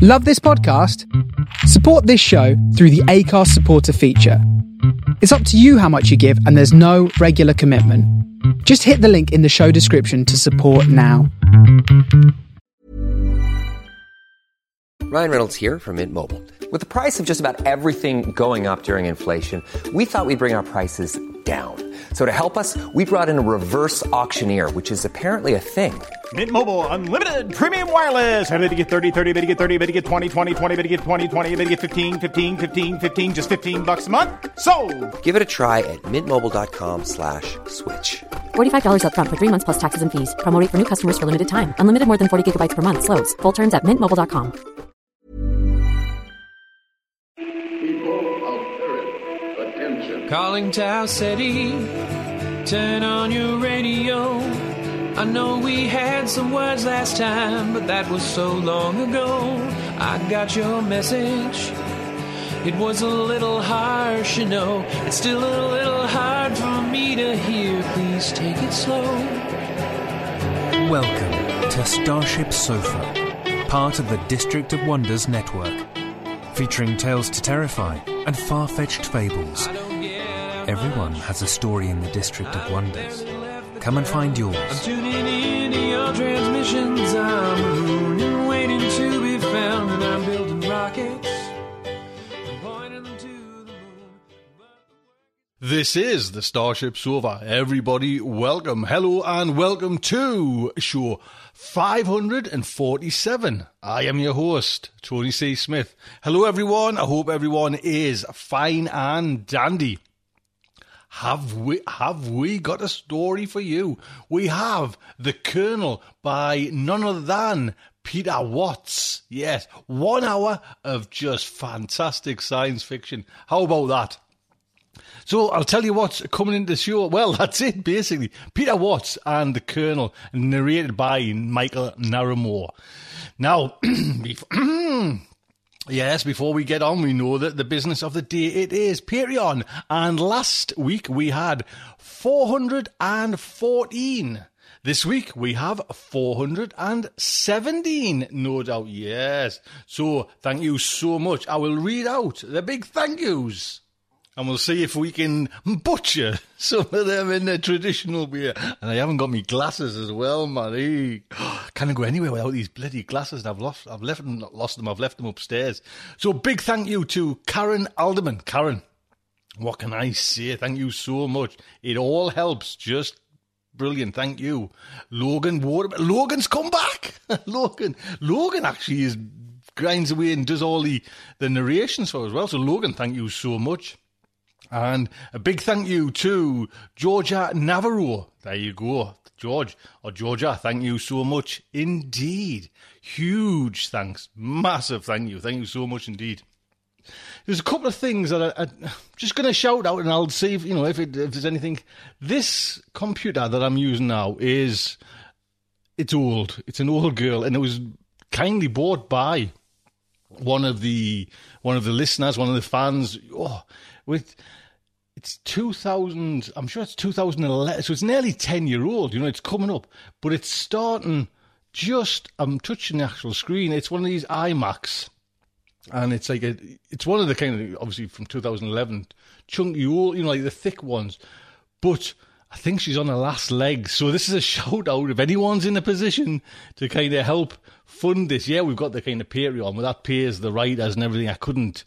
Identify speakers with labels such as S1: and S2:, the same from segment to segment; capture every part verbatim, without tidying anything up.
S1: Love this podcast? Support this show through the Acast supporter feature. It's up to you how much you give, and there's no regular commitment. Just hit the link in the show description to support now.
S2: Ryan Reynolds here from Mint Mobile. With the price of just about everything going up during inflation, we thought we'd bring our prices down. So to help us, we brought in a reverse auctioneer, which is apparently a thing.
S3: Mint Mobile Unlimited Premium Wireless. How to get thirty, thirty, how to get thirty, how to get twenty, twenty, twenty, how to get twenty, twenty, how to get fifteen, fifteen, fifteen, fifteen, just fifteen bucks a month? Sold!
S2: Give it a try at mintmobile.com slash switch.
S4: forty-five dollars up front for three months plus taxes and fees. Promo rate for new customers for limited time. Unlimited more than forty gigabytes per month. Slows full terms at mint mobile dot com.
S5: Calling Tau City, turn on your radio. I know we had some words last time, but that was so long ago. I got your message. It was a little harsh, you know. It's still a little hard for me to hear. Please take it slow.
S6: Welcome to Starship Sofa, part of the District of Wonders network, featuring tales to terrify and far-fetched fables. Everyone has a story in the District of Wonders. Come and find yours.
S5: I'm tuning in to your transmissions. I'm mooning, waiting to be found, and I'm building rockets, pointing them to the moon.
S7: This is the Starship Sofa. Everybody, welcome, hello, and welcome to show five hundred forty-seven. I am your host, Tony C. Smith. Hello, everyone. I hope everyone is fine and dandy. Have we have we got a story for you? We have The Colonel by none other than Peter Watts. Yes, one hour of just fantastic science fiction. How about that? So I'll tell you what's coming into the show. Well, that's it, basically. Peter Watts and The Colonel, narrated by Michael Naramore. Now, before... Yes, before we get on, we know that the business of the day, it is Patreon. And last week we had four hundred fourteen. This week we have four hundred seventeen, no doubt, yes. So thank you so much. I will read out the big thank yous. And we'll see if we can butcher some of them in the traditional way. And I haven't got me glasses as well, man. Hey. Can't go anywhere without these bloody glasses. And I've lost, I've left them, not lost them. I've left them upstairs. So big thank you to Karen Alderman. Karen, what can I say? Thank you so much. It all helps. Just brilliant. Thank you, Logan Water. Logan's come back. Logan, Logan actually is grinds away and does all the the narrations for us as well. So Logan, thank you so much. And a big thank you to Georgia Navarro. There you go. George, or Georgia, thank you so much indeed. Huge thanks. Massive thank you. Thank you so much indeed. There's a couple of things that I, I'm just going to shout out, and I'll see if, you know, if, it, if there's anything. This computer that I'm using now is, it's old. It's an old girl, and it was kindly bought by one of the one of the listeners, one of the fans. Oh, with... It's two thousand, I'm sure it's two thousand eleven, so it's nearly ten year old, you know, it's coming up. But it's starting just, I'm touching the actual screen, it's one of these iMacs. And it's like, a, it's one of the kind of, obviously from two thousand eleven, chunky old, you know, like the thick ones. But I think she's on her last leg. So this is a shout out if anyone's in a position to kind of help fund this. Yeah, we've got the kind of Patreon, where that pays the writers and everything. I couldn't,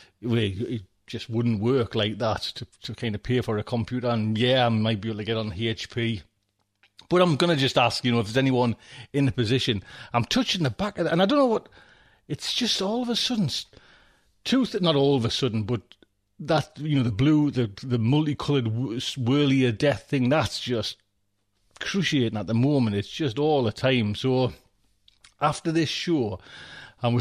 S7: wait, just wouldn't work like that to, to kind of pay for a computer. And yeah, I might be able to get on H P. But I'm going to just ask, you know, if there's anyone in the position. I'm touching the back of it, and I don't know what, it's just all of a sudden, two, th- not all of a sudden, but that, you know, the blue, the the multicoloured whirly of death thing, that's just cruciating at the moment. It's just all the time. So after this show, I'm...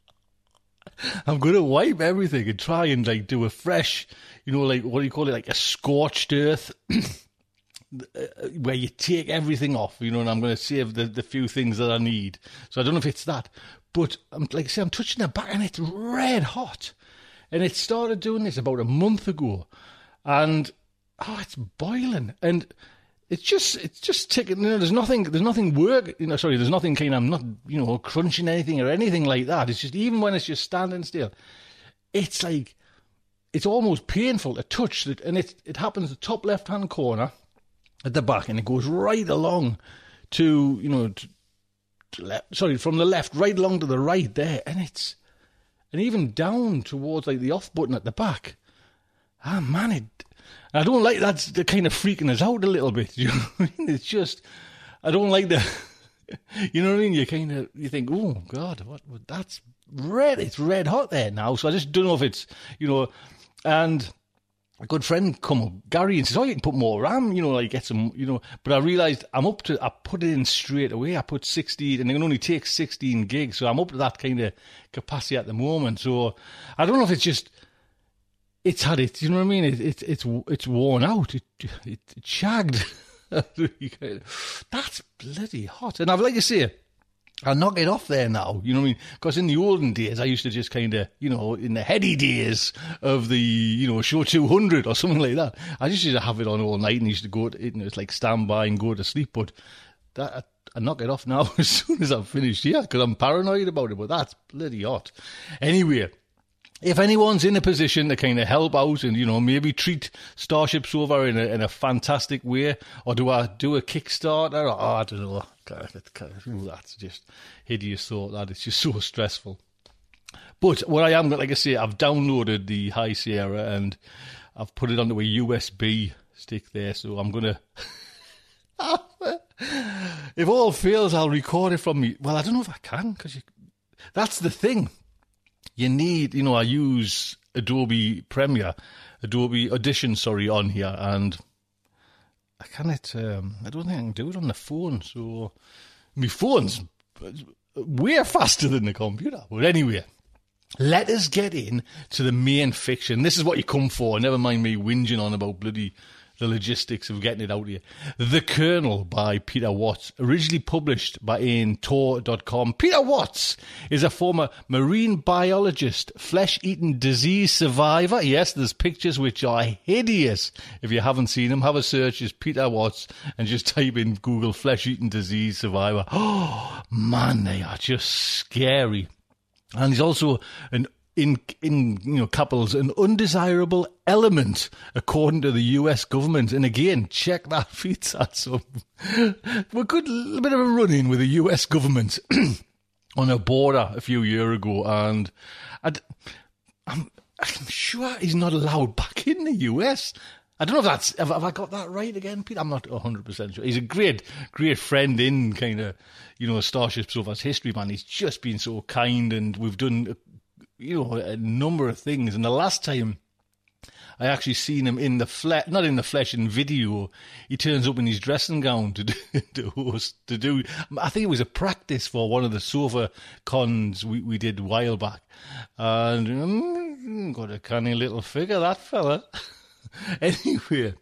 S7: I'm going to wipe everything and try and like do a fresh, you know, like, what do you call it? Like a scorched earth where you take everything off, you know, and I'm going to save the, the few things that I need. So I don't know if it's that, but I'm like I say, I'm touching the back and it's red hot. And it started doing this about a month ago. And, oh, it's boiling. And it's just it's just ticking. You know, there's nothing there's nothing work. You know, sorry, there's nothing kind. I'm not you know crunching anything or anything like that. It's just even when it's just standing still, it's like it's almost painful to touch. And it it happens the top left hand corner at the back, and it goes right along to you know to, to left, sorry from the left right along to the right there, and it's and even down towards like the off button at the back. Ah man, it. I don't like that's the kind of freaking us out a little bit. You know what I mean? It's just I don't like the. You know what I mean? You kind of you think, oh God, what, what? That's red. It's red hot there now. So I just don't know if it's you know. And a good friend come up, Gary, and says, "Oh, you can put more RAM. You know, like get some. You know." But I realised I'm up to. I put it in straight away. I put sixteen, and it can only take sixteen gigs. So I'm up to that kind of capacity at the moment. So I don't know if it's just. It's had it, you know what I mean? It, it, it's it's worn out. It, it, it shagged. That's bloody hot. And I'd like to say, I'll knock it off there now, you know what I mean? Because in the olden days, I used to just kind of, you know, in the heady days of the, you know, show two hundred or something like that, I just used to have it on all night and used to go to it, and it's like stand by and go to sleep. But that I, I knock it off now as soon as I've finished here because I'm paranoid about it. But that's bloody hot. Anyway. If anyone's in a position to kind of help out and, you know, maybe treat Starship Sofa in a, in a fantastic way, or do I do a Kickstarter? Or, oh, I don't know. That's just hideous thought, that. It's just so stressful. But what I am, like I say, I've downloaded the High Sierra and I've put it onto a U S B stick there, so I'm going to... If all fails, I'll record it from me. Well, I don't know if I can, because you... that's the thing. You need, you know, I use Adobe Premiere, Adobe Audition, sorry, on here, and I cannot, um, I don't think I can do it on the phone, so my phone's way faster than the computer. But anyway, let us get in to the main fiction. This is what you come for, never mind me whinging on about bloody the logistics of getting it out here. The Colonel by Peter Watts, originally published by Ian Tor dot com. Peter Watts is a former marine biologist, flesh-eating disease survivor. Yes, there's pictures which are hideous. If you haven't seen them, have a search as Peter Watts and just type in Google flesh-eating disease survivor. Oh, man, they are just scary. And he's also an In, in you know, couples, an undesirable element, according to the U S government. And again, check that feeds that's up. We're good, a bit of a run-in with the U S government on a border a few years ago, and I'd, I'm, I'm sure he's not allowed back in the U S. I don't know if that's, have, have I got that right again, Pete? I'm not one hundred percent sure. He's a great, great friend in kind of, you know, Starship Sofa's history, man. He's just been so kind, and we've done... you know, a number of things. And the last time I actually seen him in the flesh, not in the flesh, in video, he turns up in his dressing gown to do, to host, to do, I think it was a practice for one of the Sofa cons we, we did a while back. And, um, got a canny little figure, that fella. Anyway.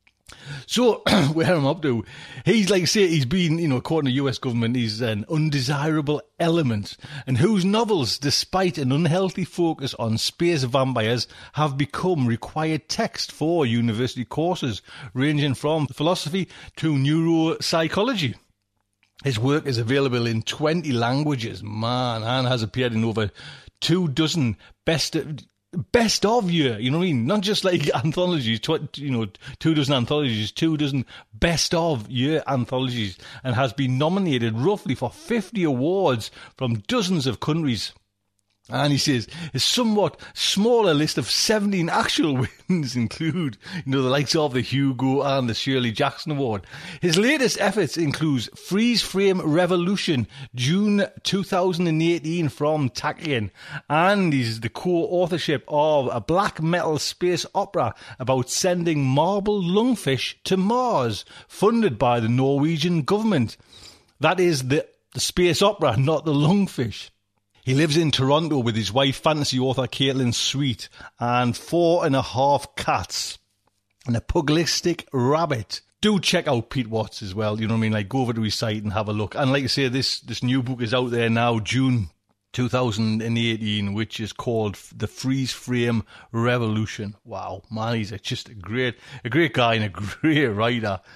S7: So, where I'm up to, he's like, say, he's been, you know, according to U S government, he's an undesirable element, and whose novels, despite an unhealthy focus on space vampires, have become required text for university courses, ranging from philosophy to neuropsychology. His work is available in twenty languages, man, and has appeared in over two dozen best... Best of year, you know what I mean? Not just like anthologies, tw- you know, two dozen anthologies, two dozen best of year anthologies, and has been nominated roughly for fifty awards from dozens of countries. And he says his somewhat smaller list of seventeen actual wins include, you know, the likes of the Hugo and the Shirley Jackson Award. His latest efforts includes Freeze Frame Revolution, June two thousand eighteen from Tachyon, and he's the co-authorship of a black metal space opera about sending marble lungfish to Mars, funded by the Norwegian government. That is the, the space opera, not the lungfish. He lives in Toronto with his wife, fantasy author Caitlin Sweet, and four and a half cats and a pugilistic rabbit. Do check out Pete Watts as well, you know what I mean? Like, go over to his site and have a look. And like I say, this, this new book is out there now, June two thousand eighteen, which is called The Freeze Frame Revolution. Wow, man, he's a, just a great, a great guy and a great writer.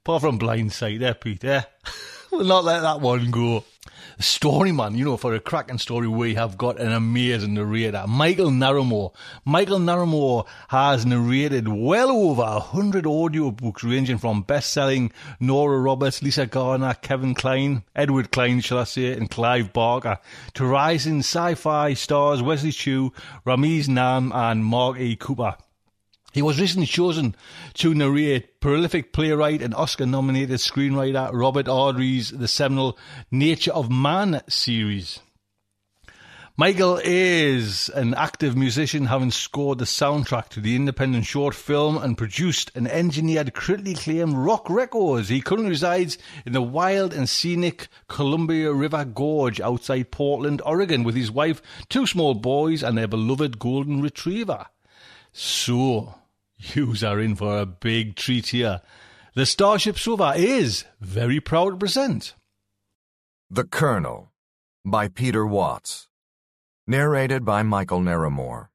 S7: Apart from Blindside, eh, Pete, eh? We'll not let that one go. The story, man, you know, for a cracking story, we have got an amazing narrator, Michael Narramore. Michael Narramore has narrated well over a hundred audiobooks ranging from best-selling Nora Roberts, Lisa Gardner, Kevin Kline, Edward Klein, shall I say, and Clive Barker, to rising sci-fi stars Wesley Chu, Ramiz Nam, and Mark E. Cooper. He was recently chosen to narrate prolific playwright and Oscar-nominated screenwriter Robert Ardrey's The seminal Nature of Man series. Michael is an active musician, having scored the soundtrack to the independent short film and produced and engineered critically acclaimed rock records. He currently resides in the wild and scenic Columbia River Gorge outside Portland, Oregon, with his wife, two small boys, and their beloved golden retriever. So, yous are in for a big treat here. The Starship Sofa is very proud to present
S8: The Colonel by Peter Watts. Narrated by Michael Narramore.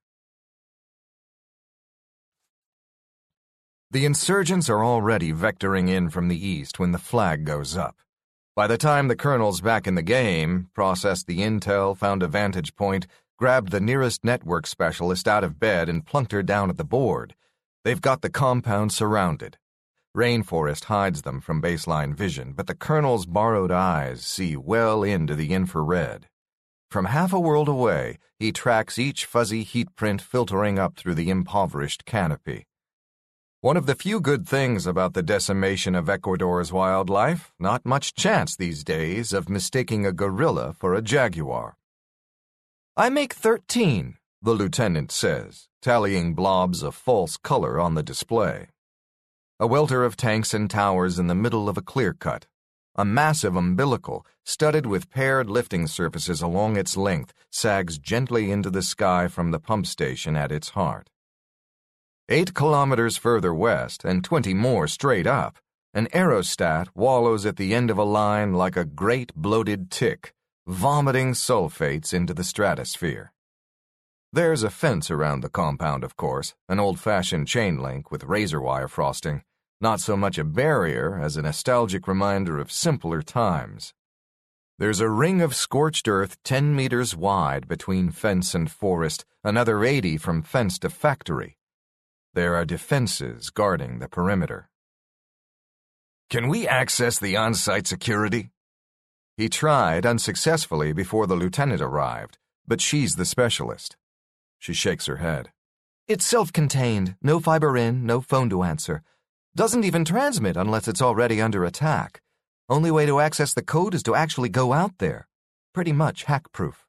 S8: The insurgents are already vectoring in from the east when the flag goes up. By the time the Colonel's back in the game, processed the intel, found a vantage point, grabbed the nearest network specialist out of bed and plunked her down at the board, they've got the compound surrounded. Rainforest hides them from baseline vision, but the Colonel's borrowed eyes see well into the infrared. From half a world away, he tracks each fuzzy heat print filtering up through the impoverished canopy. One of the few good things about the decimation of Ecuador's wildlife, not much chance these days of mistaking a gorilla for a jaguar. I make thirteen, the lieutenant says, tallying blobs of false color on the display. A welter of tanks and towers in the middle of a clear-cut. A massive umbilical, studded with paired lifting surfaces along its length, sags gently into the sky from the pump station at its heart. Eight kilometers further west, and twenty more straight up, an aerostat wallows at the end of a line like a great bloated tick, vomiting sulfates into the stratosphere. There's a fence around the compound, of course, an old-fashioned chain link with razor wire frosting. Not so much a barrier as a nostalgic reminder of simpler times. There's a ring of scorched earth ten meters wide between fence and forest, another eighty from fence to factory. There are defenses guarding the perimeter. Can we access the on-site security? He tried unsuccessfully before the lieutenant arrived, but she's the specialist. She shakes her head. It's self-contained, no fiber in, no phone to answer. Doesn't even transmit unless it's already under attack. Only way to access the code is to actually go out there. Pretty much hack-proof.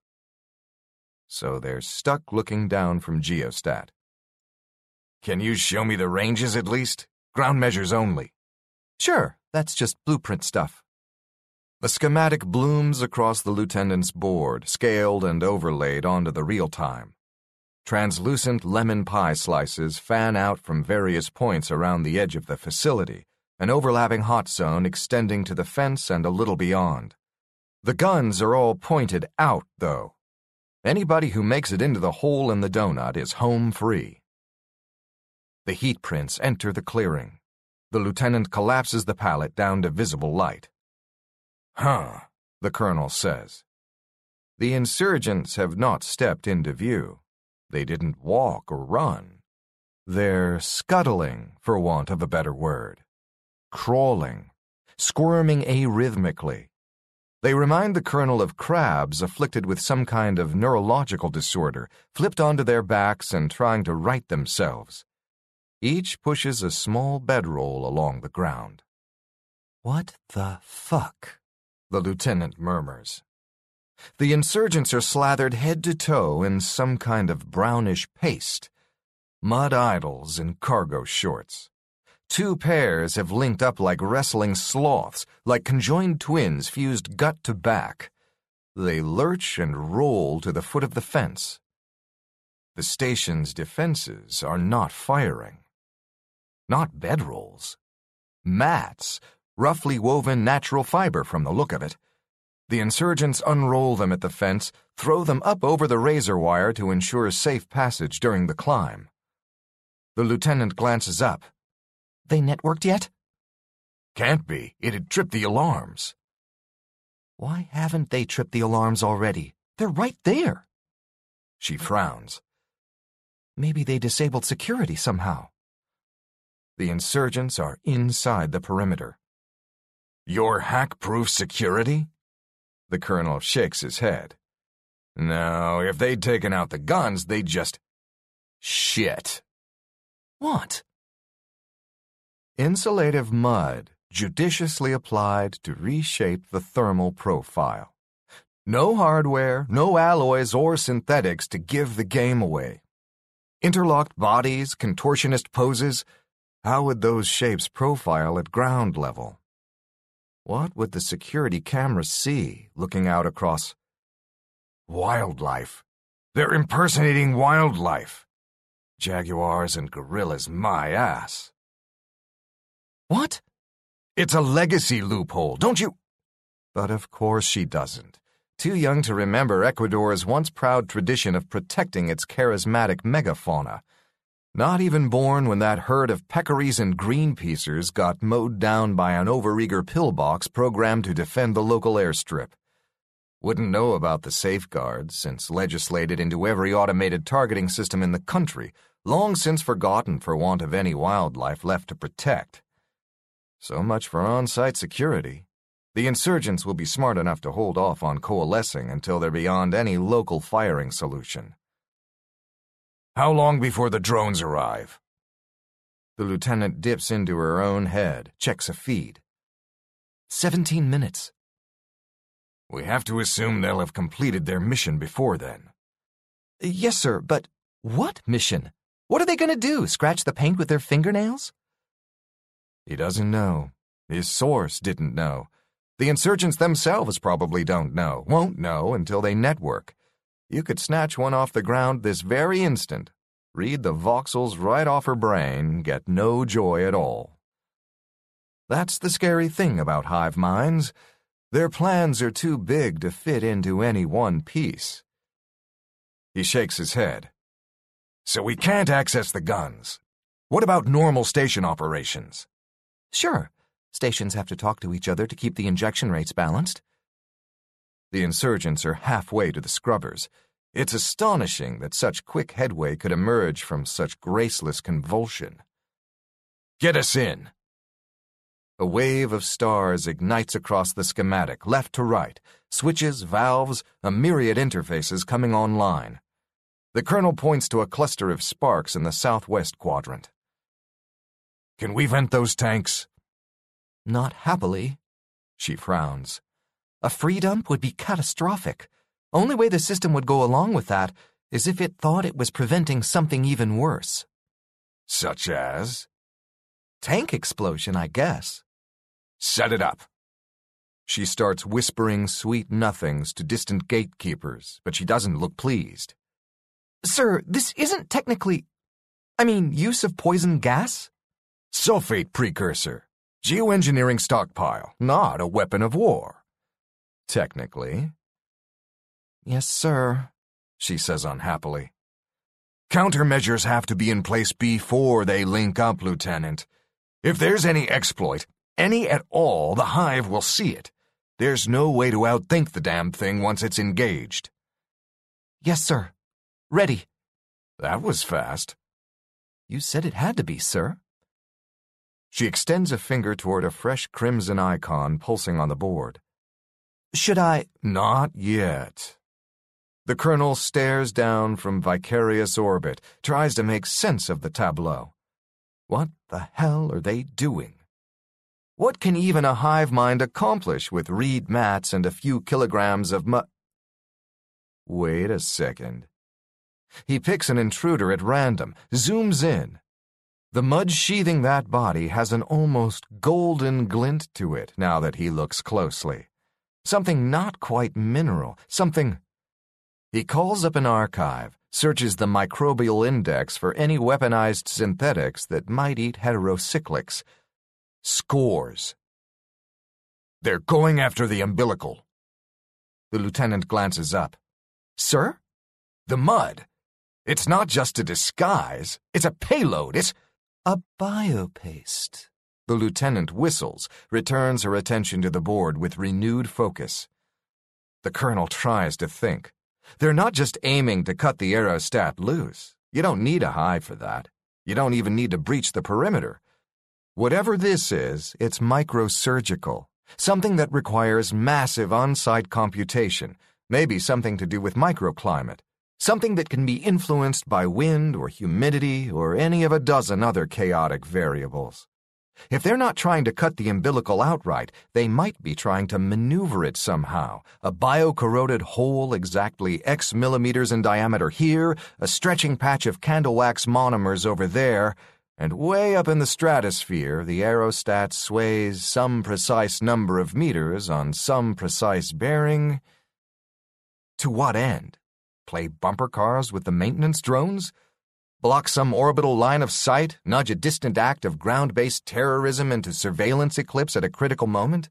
S8: So they're stuck looking down from Geostat. Can you show me the ranges at least? Ground measures only. Sure, that's just blueprint stuff. The schematic blooms across the lieutenant's board, scaled and overlaid onto the real-time. Translucent lemon pie slices fan out from various points around the edge of the facility, an overlapping hot zone extending to the fence and a little beyond. The guns are all pointed out, though. Anybody who makes it into the hole in the donut is home free. The heat prints enter the clearing. The lieutenant collapses the pallet down to visible light. Huh, the colonel says. The insurgents have not stepped into view. They didn't walk or run. They're scuttling, for want of a better word. Crawling, squirming arrhythmically. They remind the colonel of crabs afflicted with some kind of neurological disorder, flipped onto their backs and trying to right themselves. Each pushes a small bedroll along the ground. What the fuck? The lieutenant murmurs. The insurgents are slathered head to toe in some kind of brownish paste. Mud idols in cargo shorts. Two pairs have linked up like wrestling sloths, like conjoined twins fused gut to back. They lurch and roll to the foot of the fence. The station's defenses are not firing. Not bedrolls. Mats, roughly woven natural fiber from the look of it. The insurgents unroll them at the fence, throw them up over the razor wire to ensure safe passage during the climb. The lieutenant glances up. They networked yet? Can't be. It'd trip the alarms.
S9: Why haven't they tripped the alarms already? They're right there.
S8: She frowns.
S9: Maybe they disabled security somehow.
S8: The insurgents are inside the perimeter. Your hack-proof security? The colonel shakes his head. No, if they'd taken out the guns, they'd just... Shit.
S9: What?
S8: Insulative mud, judiciously applied to reshape the thermal profile. No hardware, no alloys or synthetics to give the game away. Interlocked bodies, contortionist poses. How would those shapes profile at ground level? What would the security cameras see looking out across... Wildlife. They're impersonating wildlife. Jaguars and gorillas, my ass.
S9: What?
S8: It's a legacy loophole, don't you? But of course she doesn't. Too young to remember Ecuador's once proud tradition of protecting its charismatic megafauna. Not even born when that herd of peccaries and greenpeacers got mowed down by an overeager pillbox programmed to defend the local airstrip. Wouldn't know about the safeguards, since legislated into every automated targeting system in the country, long since forgotten for want of any wildlife left to protect. So much for on-site security. The insurgents will be smart enough to hold off on coalescing until they're beyond any local firing solution. How long before the drones arrive? The lieutenant dips into her own head, checks a feed.
S9: Seventeen minutes.
S8: We have to assume they'll have completed their mission before then.
S9: Yes, sir, but what mission? What are they going to do, scratch the paint with their fingernails?
S8: He doesn't know. His source didn't know. The insurgents themselves probably don't know, won't know until they network. You could snatch one off the ground this very instant, read the voxels right off her brain, get no joy at all. That's the scary thing about hive minds. Their plans are too big to fit into any one piece. He shakes his head. So we can't access the guns. What about normal station operations?
S9: Sure. Stations have to talk to each other to keep the injection rates balanced.
S8: The insurgents are halfway to the scrubbers. It's astonishing that such quick headway could emerge from such graceless convulsion. Get us in. A wave of stars ignites across the schematic, left to right, switches, valves, a myriad interfaces coming online. The colonel points to a cluster of sparks in the southwest quadrant. Can we vent those tanks?
S9: Not happily.
S8: She frowns.
S9: A free dump would be catastrophic. Only way the system would go along with that is if it thought it was preventing something even worse.
S8: Such as?
S9: Tank explosion, I guess.
S8: Set it up. She starts whispering sweet nothings to distant gatekeepers, but she doesn't look pleased.
S9: Sir, this isn't technically... I mean, use of poison gas?
S8: Sulfate precursor. Geoengineering stockpile, not a weapon of war. Technically.
S9: Yes, sir,
S8: she says unhappily. Countermeasures have to be in place before they link up, Lieutenant. If there's any exploit, any at all, the Hive will see it. There's no way to outthink the damn thing once it's engaged.
S9: Yes, sir. Ready.
S8: That was fast.
S9: You said it had to be, sir.
S8: She extends a finger toward a fresh crimson icon pulsing on the board.
S9: Should I?
S8: Not yet. The colonel stares down from vicarious orbit, tries to make sense of the tableau. What the hell are they doing? What can even a hive mind accomplish with reed mats and a few kilograms of mu- Wait a second. He picks an intruder at random, zooms in. The mud sheathing that body has an almost golden glint to it now that he looks closely. Something not quite mineral, something... He calls up an archive, searches the microbial index for any weaponized synthetics that might eat heterocyclics. Scores. They're going after the umbilical. The lieutenant glances up. Sir? The mud. It's not just a disguise. It's a payload. It's...
S9: A biopaste,
S8: The lieutenant whistles, returns her attention to the board with renewed focus. The colonel tries to think. They're not just aiming to cut the aerostat loose. You don't need a hive for that. You don't even need to breach the perimeter. Whatever this is, it's microsurgical, something that requires massive on-site computation, maybe something to do with microclimate, something that can be influenced by wind or humidity or any of a dozen other chaotic variables. If they're not trying to cut the umbilical outright, they might be trying to maneuver it somehow. A bio-corroded hole exactly X millimeters in diameter here, a stretching patch of candle wax monomers over there, and way up in the stratosphere, the aerostat sways some precise number of meters on some precise bearing. To what end? Play bumper cars with the maintenance drones? Block some orbital line of sight, nudge a distant act of ground-based terrorism into surveillance eclipse at a critical moment?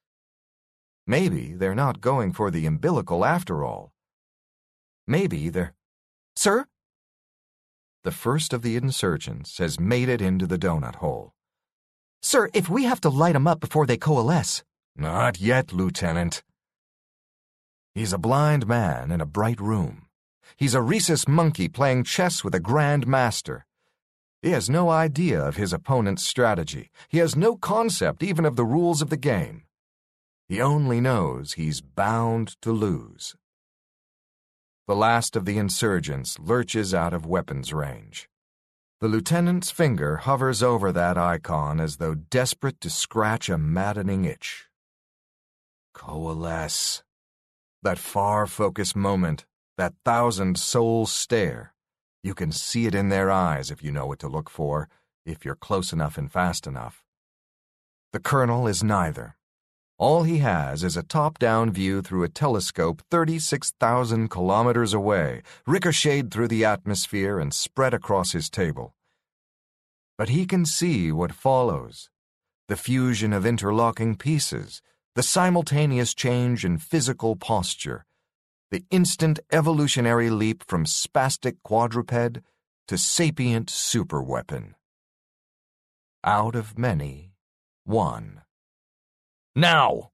S8: Maybe they're not going for the umbilical after all. Maybe they're... Sir? The first of the insurgents has made it into the donut hole. Sir, if we have to light them up before they coalesce... Not yet, Lieutenant. He's a blind man in a bright room. He's a rhesus monkey playing chess with a grand master. He has no idea of his opponent's strategy. He has no concept even of the rules of the game. He only knows he's bound to lose. The last of the insurgents lurches out of weapons range. The lieutenant's finger hovers over that icon as though desperate to scratch a maddening itch. Coalesce. That far-focused moment. That thousand-soul stare. You can see it in their eyes if you know what to look for, if you're close enough and fast enough. The colonel is neither. All he has is a top-down view through a telescope thirty-six thousand kilometers away, ricocheted through the atmosphere and spread across his table. But he can see what follows. The fusion of interlocking pieces, the simultaneous change in physical posture, the instant evolutionary leap from spastic quadruped to sapient superweapon. Out of many, one. Now!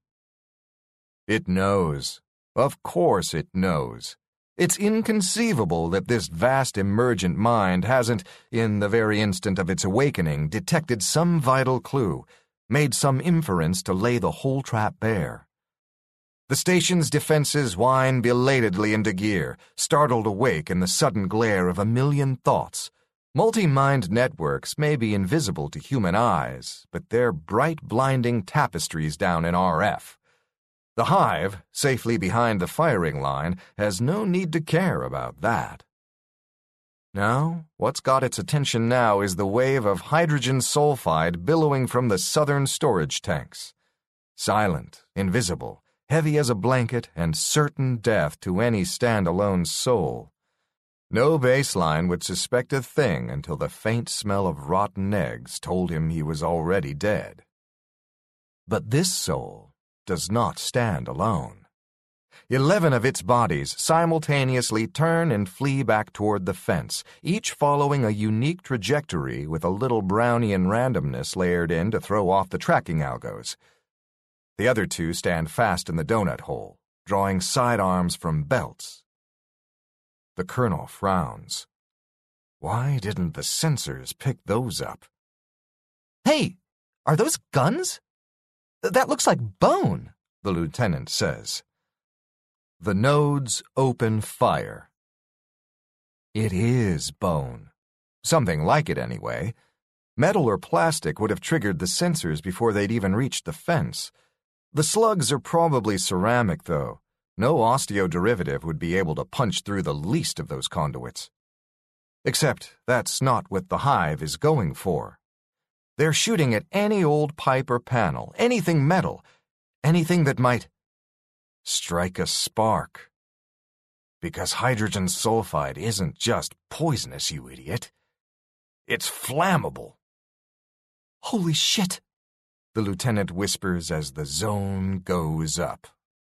S8: It knows. Of course it knows. It's inconceivable that this vast emergent mind hasn't, in the very instant of its awakening, detected some vital clue, made some inference to lay the whole trap bare. The station's defenses whine belatedly into gear, startled awake in the sudden glare of a million thoughts. Multi-mind networks may be invisible to human eyes, but they're bright, blinding tapestries down in R F. The hive, safely behind the firing line, has no need to care about that. No, what's got its attention now is the wave of hydrogen sulfide billowing from the southern storage tanks. Silent, invisible, heavy as a blanket and certain death to any stand-alone soul. No baseline would suspect a thing until the faint smell of rotten eggs told him he was already dead. But this soul does not stand alone. Eleven of its bodies simultaneously turn and flee back toward the fence, each following a unique trajectory with a little Brownian randomness layered in to throw off the tracking algos. The other two stand fast in the donut hole, drawing sidearms from belts. The colonel frowns. Why didn't the sensors pick those up? Hey, are those guns? That looks like bone, the lieutenant says. The nodes open fire. It is bone. Something like it, anyway. Metal or plastic would have triggered the sensors before they'd even reached the fence. The slugs are probably ceramic, though. No osteoderivative would be able to punch through the least of those conduits. Except that's not what the hive is going for. They're shooting at any old pipe or panel, anything metal, anything that might strike a spark. Because hydrogen sulfide isn't just poisonous, you idiot. It's flammable. Holy shit! The lieutenant whispers as the zone goes up.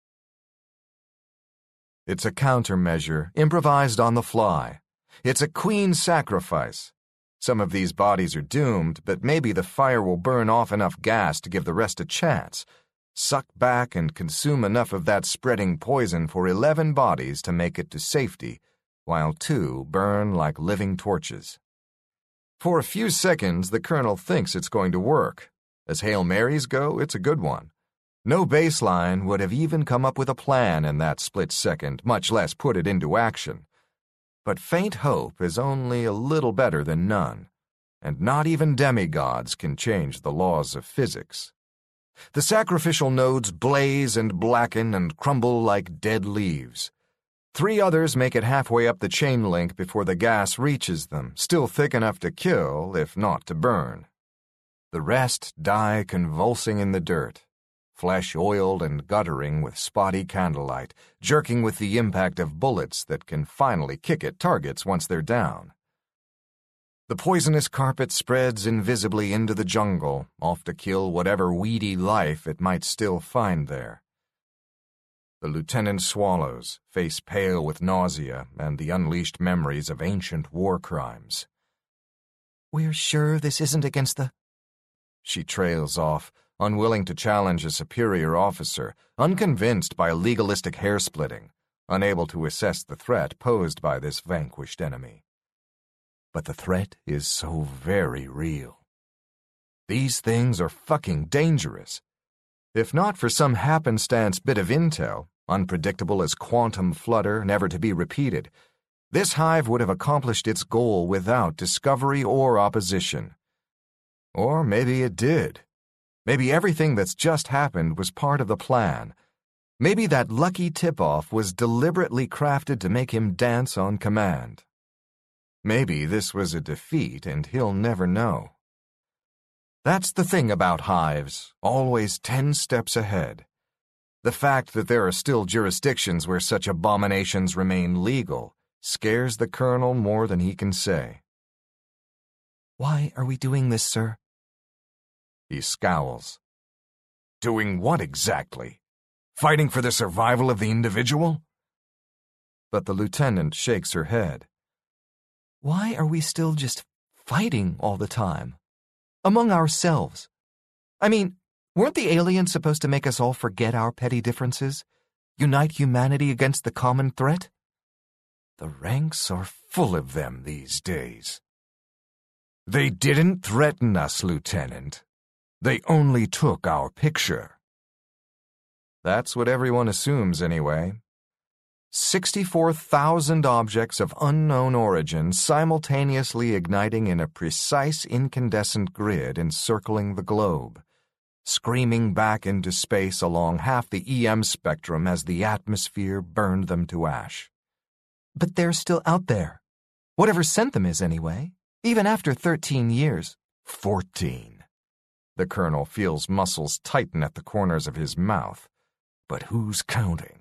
S8: It's a countermeasure, improvised on the fly. It's a queen sacrifice. Some of these bodies are doomed, but maybe the fire will burn off enough gas to give the rest a chance. Suck back and consume enough of that spreading poison for eleven bodies to make it to safety, while two burn like living torches. For a few seconds, the Colonel thinks it's going to work. As Hail Marys go, it's a good one. No baseline would have even come up with a plan in that split second, much less put it into action. But faint hope is only a little better than none, and not even demigods can change the laws of physics. The sacrificial nodes blaze and blacken and crumble like dead leaves. Three others make it halfway up the chain link before the gas reaches them, still thick enough to kill, if not to burn. The rest die convulsing in the dirt, flesh oiled and guttering with spotty candlelight, jerking with the impact of bullets that can finally kick at targets once they're down. The poisonous carpet spreads invisibly into the jungle, off to kill whatever weedy life it might still find there. The lieutenant swallows, face pale with nausea and the unleashed memories of ancient war crimes.
S9: We're sure this isn't against the...
S8: She trails off, unwilling to challenge a superior officer, unconvinced by legalistic hair-splitting, unable to assess the threat posed by this vanquished enemy. But the threat is so very real. These things are fucking dangerous. If not for some happenstance bit of intel, unpredictable as quantum flutter, never to be repeated, this hive would have accomplished its goal without discovery or opposition. Or maybe it did. Maybe everything that's just happened was part of the plan. Maybe that lucky tip-off was deliberately crafted to make him dance on command. Maybe this was a defeat and he'll never know. That's the thing about hives, always ten steps ahead. The fact that there are still jurisdictions where such abominations remain legal scares the Colonel more than he can say.
S9: Why are we doing this, sir?
S8: He scowls. Doing what exactly? Fighting for the survival of the individual? But the lieutenant shakes her head.
S9: Why are we still just fighting all the time? Among ourselves. I mean, weren't the aliens supposed to make us all forget our petty differences? Unite humanity against the common threat?
S8: The ranks are full of them these days. They didn't threaten us, Lieutenant. They only took our picture. That's what everyone assumes anyway. sixty-four thousand objects of unknown origin simultaneously igniting in a precise incandescent grid encircling the globe, screaming back into space along half the E M spectrum as the atmosphere burned them to ash.
S9: But they're still out there. Whatever sent them is anyway, even after thirteen years.
S8: Fourteen. The Colonel feels muscles tighten at the corners of his mouth. But who's counting?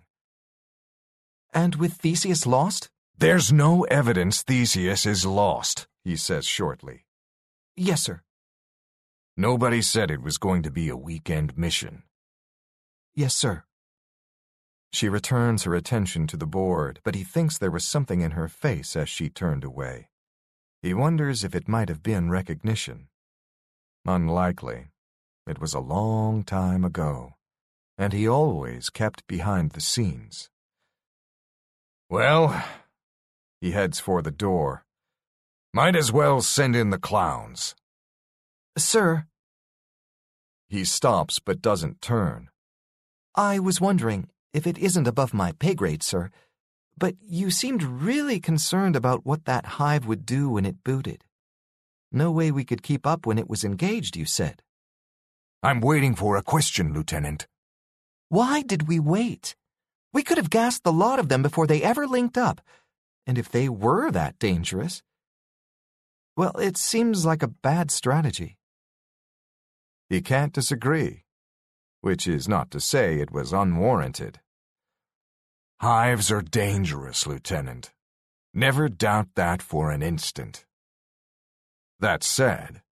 S9: And with Theseus lost?
S8: There's no evidence Theseus is lost, he says shortly.
S9: Yes, sir.
S8: Nobody said it was going to be a weekend mission.
S9: Yes, sir.
S8: She returns her attention to the board, but he thinks there was something in her face as she turned away. He wonders if it might have been recognition. Unlikely. It was a long time ago, and he always kept behind the scenes. Well, he heads for the door. Might as well send in the clowns.
S9: Sir.
S8: He stops but doesn't turn.
S9: I was wondering if it isn't above my pay grade, sir, but you seemed really concerned about what that hive would do when it booted. No way we could keep up when it was engaged, you said.
S8: I'm waiting for a question, Lieutenant.
S9: Why did we wait? We could have gassed the lot of them before they ever linked up. And if they were that dangerous, well, it seems like a bad strategy.
S8: He can't disagree, which is not to say it was unwarranted. Hives are dangerous, Lieutenant. Never doubt that for an instant. That said,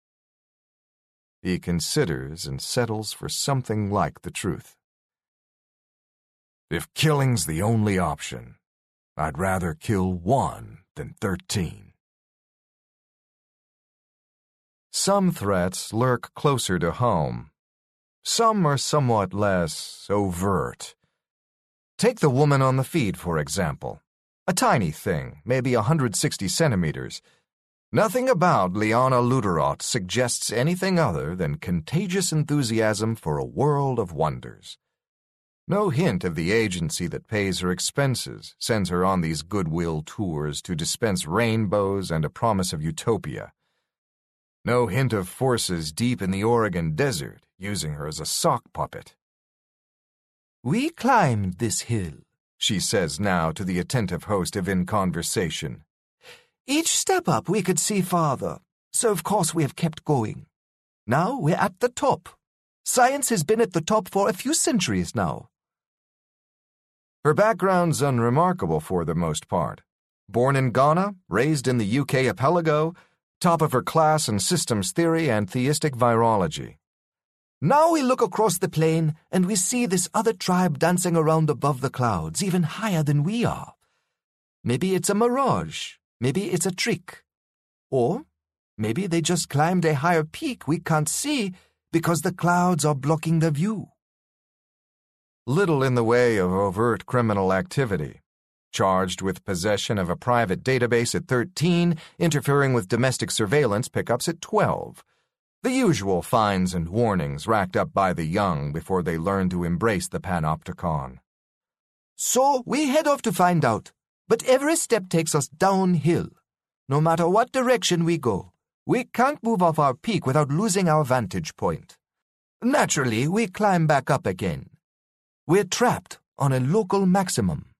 S8: he considers and settles for something like the truth. If killing's the only option, I'd rather kill one than thirteen. Some threats lurk closer to home. Some are somewhat less overt. Take the woman on the feed, for example. A tiny thing, maybe one hundred sixty centimeters. Nothing about Liana Luderot suggests anything other than contagious enthusiasm for a world of wonders. No hint of the agency that pays her expenses, sends her on these goodwill tours to dispense rainbows and a promise of utopia. No hint of forces deep in the Oregon desert, using her as a sock puppet.
S9: "We climbed this hill,"
S8: she says now to the attentive host of In Conversation.
S9: "Each step up we could see farther, so of course we have kept going. Now we're at the top. Science has been at the top for a few centuries now."
S8: Her background's unremarkable for the most part. Born in Ghana, raised in the U K archipelago, top of her class in systems theory and theistic virology.
S9: "Now we look across the plain and we see this other tribe dancing around above the clouds, even higher than we are. Maybe it's a mirage, maybe it's a trick. Or maybe they just climbed a higher peak we can't see because the clouds are blocking the view."
S8: Little in the way of overt criminal activity. Charged with possession of a private database at thirteen, interfering with domestic surveillance pickups at twelve. The usual fines and warnings racked up by the young before they learn to embrace the panopticon.
S9: "So we head off to find out, but every step takes us downhill. No matter what direction we go, we can't move off our peak without losing our vantage point. Naturally, we climb back up again. We're trapped on a local maximum."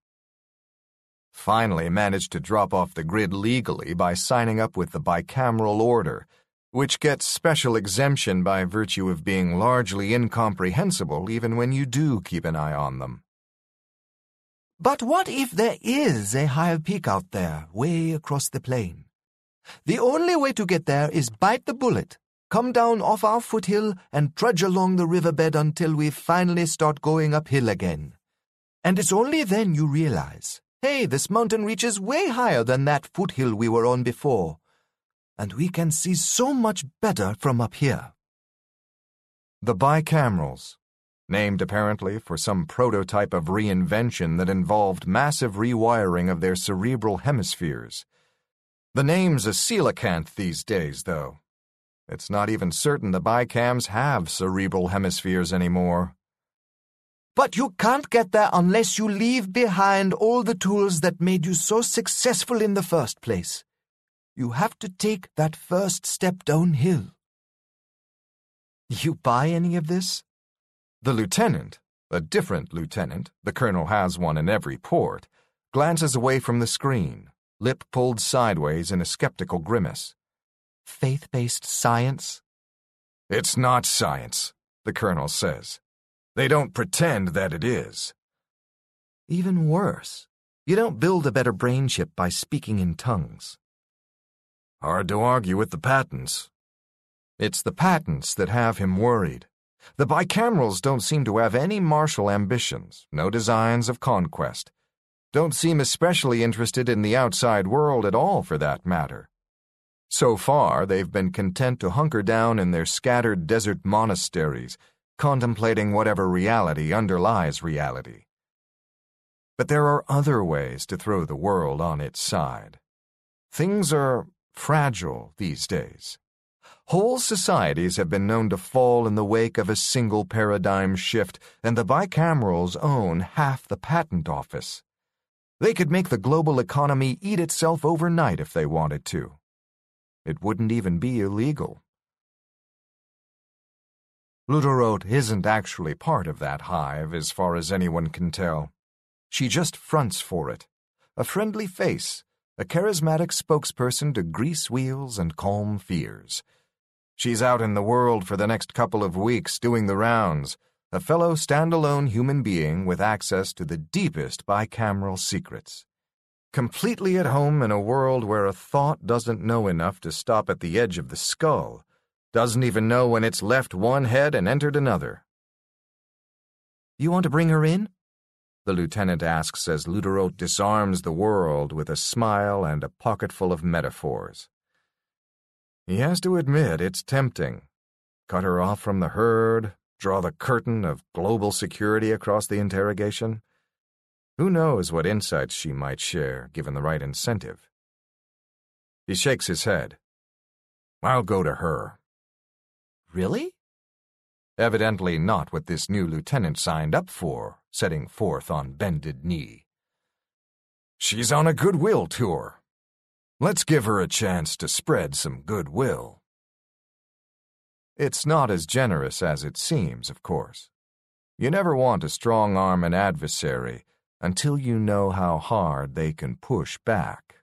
S8: Finally managed to drop off the grid legally by signing up with the bicameral order, which gets special exemption by virtue of being largely incomprehensible even when you do keep an eye on them.
S9: But what if there is a higher peak out there, way across the plain? The only way to get there is bite the bullet, come down off our foothill, and trudge along the riverbed until we finally start going uphill again. And it's only then you realize, hey, this mountain reaches way higher than that foothill we were on before, and we can see so much better from up here.
S8: The bicamerals, named apparently for some prototype of reinvention that involved massive rewiring of their cerebral hemispheres. The name's a coelacanth these days, though. It's not even certain the bicams have cerebral hemispheres anymore.
S9: But you can't get there unless you leave behind all the tools that made you so successful in the first place. You have to take that first step downhill.
S8: You buy any of this? The lieutenant, a different lieutenant, the colonel has one in every port, glances away from the screen, lip pulled sideways in a skeptical grimace.
S9: Faith-based science?
S8: It's not science, the colonel says. They don't pretend that it is.
S9: Even worse, you don't build a better brain chip by speaking in tongues.
S8: Hard to argue with the patents. It's the patents that have him worried. The bicamerals don't seem to have any martial ambitions, no designs of conquest. Don't seem especially interested in the outside world at all, for that matter. So far, they've been content to hunker down in their scattered desert monasteries, contemplating whatever reality underlies reality. But there are other ways to throw the world on its side. Things are fragile these days. Whole societies have been known to fall in the wake of a single paradigm shift, and the bicamerals own half the patent office. They could make the global economy eat itself overnight if they wanted to. It wouldn't even be illegal. Luderot isn't actually part of that hive, as far as anyone can tell. She just fronts for it. A friendly face, a charismatic spokesperson to grease wheels and calm fears. She's out in the world for the next couple of weeks doing the rounds, a fellow standalone human being with access to the deepest bicameral secrets. Completely at home in a world where a thought doesn't know enough to stop at the edge of the skull, doesn't even know when it's left one head and entered another.
S9: You want to bring her in?
S8: The lieutenant asks as Luderot disarms the world with a smile and a pocketful of metaphors. He has to admit it's tempting. Cut her off from the herd, draw the curtain of global security across the interrogation. Who knows what insights she might share, given the right incentive? He shakes his head. I'll go to her.
S9: Really?
S8: Evidently not what this new lieutenant signed up for, setting forth on bended knee. She's on a goodwill tour. Let's give her a chance to spread some goodwill. It's not as generous as it seems, of course. You never want to strong-arm an adversary until you know how hard they can push back.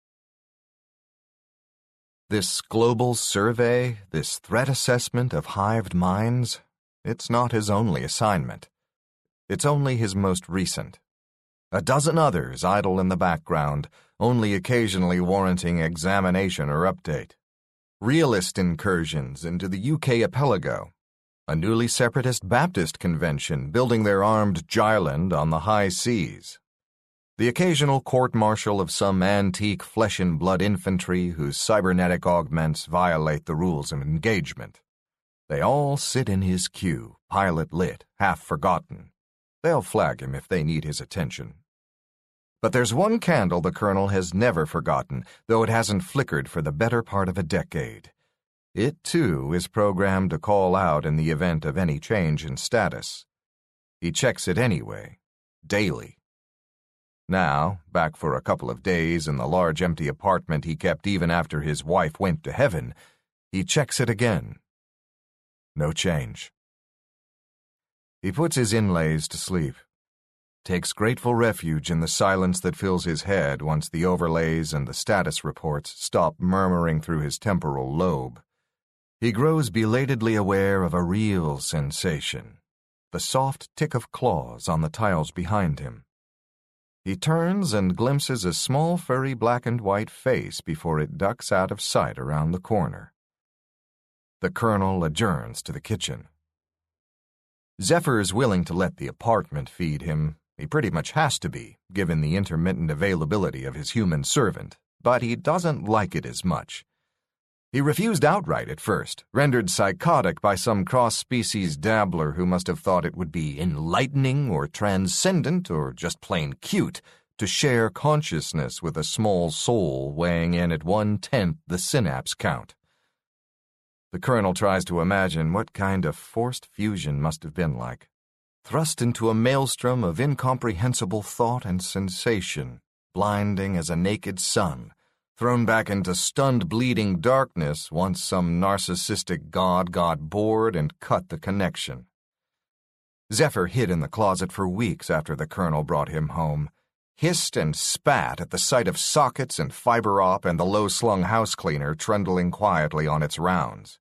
S8: This global survey, this threat assessment of hived minds, it's not his only assignment. It's only his most recent. A dozen others idle in the background, only occasionally warranting examination or update. Realist incursions into the U K archipelago, a newly separatist Baptist convention building their armed gyland on the high seas, the occasional court-martial of some antique flesh-and-blood infantry whose cybernetic augments violate the rules of engagement. They all sit in his queue, pilot lit, half forgotten. They'll flag him if they need his attention. But there's one candle the Colonel has never forgotten, though it hasn't flickered for the better part of a decade. It, too, is programmed to call out in the event of any change in status. He checks it anyway, daily. Now, back for a couple of days in the large empty apartment he kept even after his wife went to heaven, he checks it again. No change. He puts his inlays to sleep, takes grateful refuge in the silence that fills his head once the overlays and the status reports stop murmuring through his temporal lobe. He grows belatedly aware of a real sensation, the soft tick of claws on the tiles behind him. He turns and glimpses a small furry black and white face before it ducks out of sight around the corner. The Colonel adjourns to the kitchen. Zephyr's willing to let the apartment feed him. He pretty much has to be, given the intermittent availability of his human servant, but he doesn't like it as much. He refused outright at first, rendered psychotic by some cross-species dabbler who must have thought it would be enlightening or transcendent or just plain cute to share consciousness with a small soul weighing in at one-tenth the synapse count. The Colonel tries to imagine what kind of forced fusion must have been like. Thrust into a maelstrom of incomprehensible thought and sensation, blinding as a naked sun, thrown back into stunned bleeding darkness once some narcissistic god got bored and cut the connection. Zephyr hid in the closet for weeks after the Colonel brought him home, hissed and spat at the sight of sockets and fiber op and the low-slung house cleaner trundling quietly on its rounds.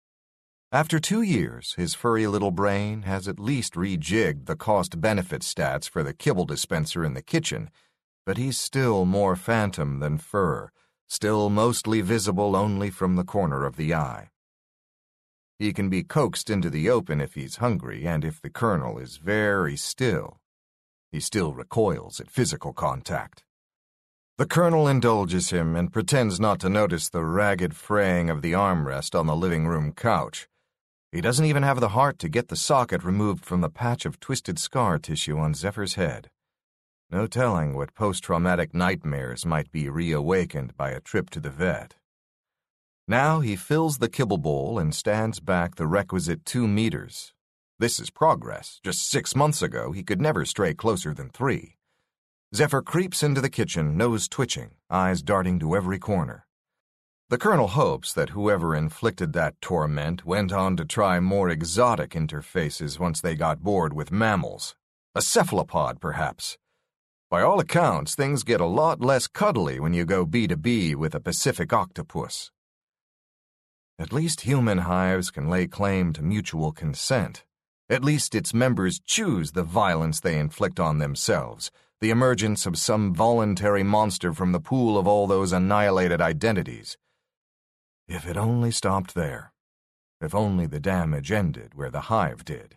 S8: After two years, his furry little brain has at least rejigged the cost-benefit stats for the kibble dispenser in the kitchen, but he's still more phantom than fur, still mostly visible only from the corner of the eye. He can be coaxed into the open if he's hungry and if the Colonel is very still. He still recoils at physical contact. The Colonel indulges him and pretends not to notice the ragged fraying of the armrest on the living room couch. He doesn't even have the heart to get the socket removed from the patch of twisted scar tissue on Zephyr's head. No telling what post-traumatic nightmares might be reawakened by a trip to the vet. Now he fills the kibble bowl and stands back the requisite two meters. This is progress. Just six months ago, he could never stray closer than three. Zephyr creeps into the kitchen, nose twitching, eyes darting to every corner. The Colonel hopes that whoever inflicted that torment went on to try more exotic interfaces once they got bored with mammals. A cephalopod, perhaps. By all accounts, things get a lot less cuddly when you go B to B with a Pacific octopus. At least human hives can lay claim to mutual consent. At least its members choose the violence they inflict on themselves, the emergence of some voluntary monster from the pool of all those annihilated identities. If it only stopped there. If only the damage ended where the hive did.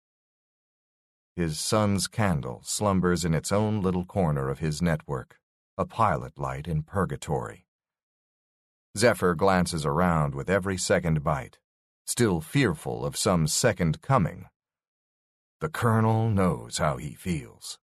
S8: His son's candle slumbers in its own little corner of his network, a pilot light in purgatory. Zephyr glances around with every second bite, still fearful of some second coming. The Colonel knows how he feels.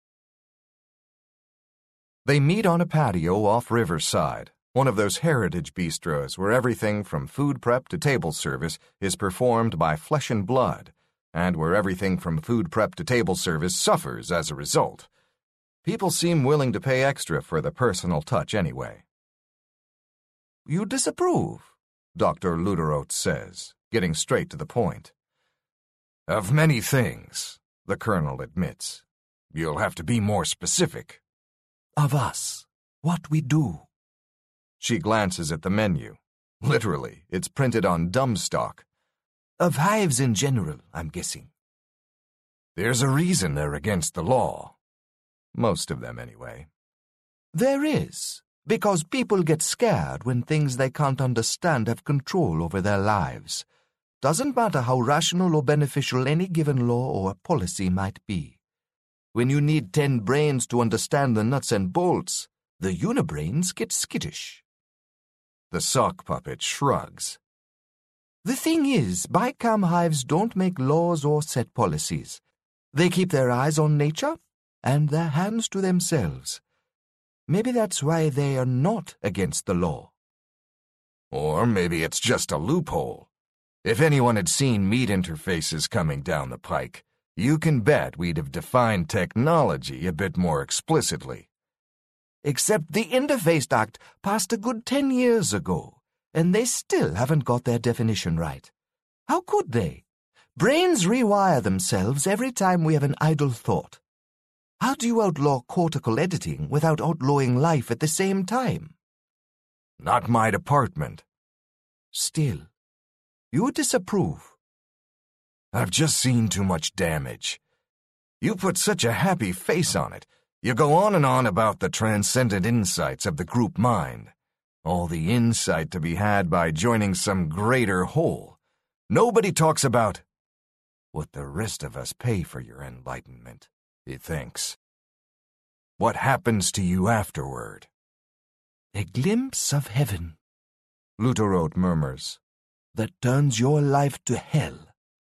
S8: They meet on a patio off Riverside, one of those heritage bistros where everything from food prep to table service is performed by flesh and blood, and where everything from food prep to table service suffers as a result. People seem willing to pay extra for the personal touch anyway. "You disapprove," Doctor Luderoth says, getting straight to the point. "Of many things," the Colonel admits. "You'll have to be more specific."
S9: "Of us, what we do."
S8: She glances at the menu. Literally, it's printed on dumbstock.
S9: "Of hives in general, I'm guessing."
S8: "There's a reason they're against the law." Most of them, anyway.
S9: "There is, because people get scared when things they can't understand have control over their lives. Doesn't matter how rational or beneficial any given law or policy might be. When you need ten brains to understand the nuts and bolts, the unibrains get skittish."
S8: The sock puppet shrugs.
S9: "The thing is, Bicam hives don't make laws or set policies. They keep their eyes on nature and their hands to themselves. Maybe that's why they are not against the law."
S8: Or maybe it's just a loophole. If anyone had seen meat interfaces coming down the pike, you can bet we'd have defined technology a bit more explicitly.
S9: Except the Interface Act passed a good ten years ago, and they still haven't got their definition right. How could they? Brains rewire themselves every time we have an idle thought. How do you outlaw cortical editing without outlawing life at the same time?
S8: Not my department.
S9: Still, you disapprove.
S8: I've just seen too much damage. You put such a happy face on it. You go on and on about the transcendent insights of the group mind. All the insight to be had by joining some greater whole. Nobody talks about what the rest of us pay for your enlightenment, he thinks. What happens to you afterward?
S9: A glimpse of heaven, Luderoth murmurs, that turns your life to hell.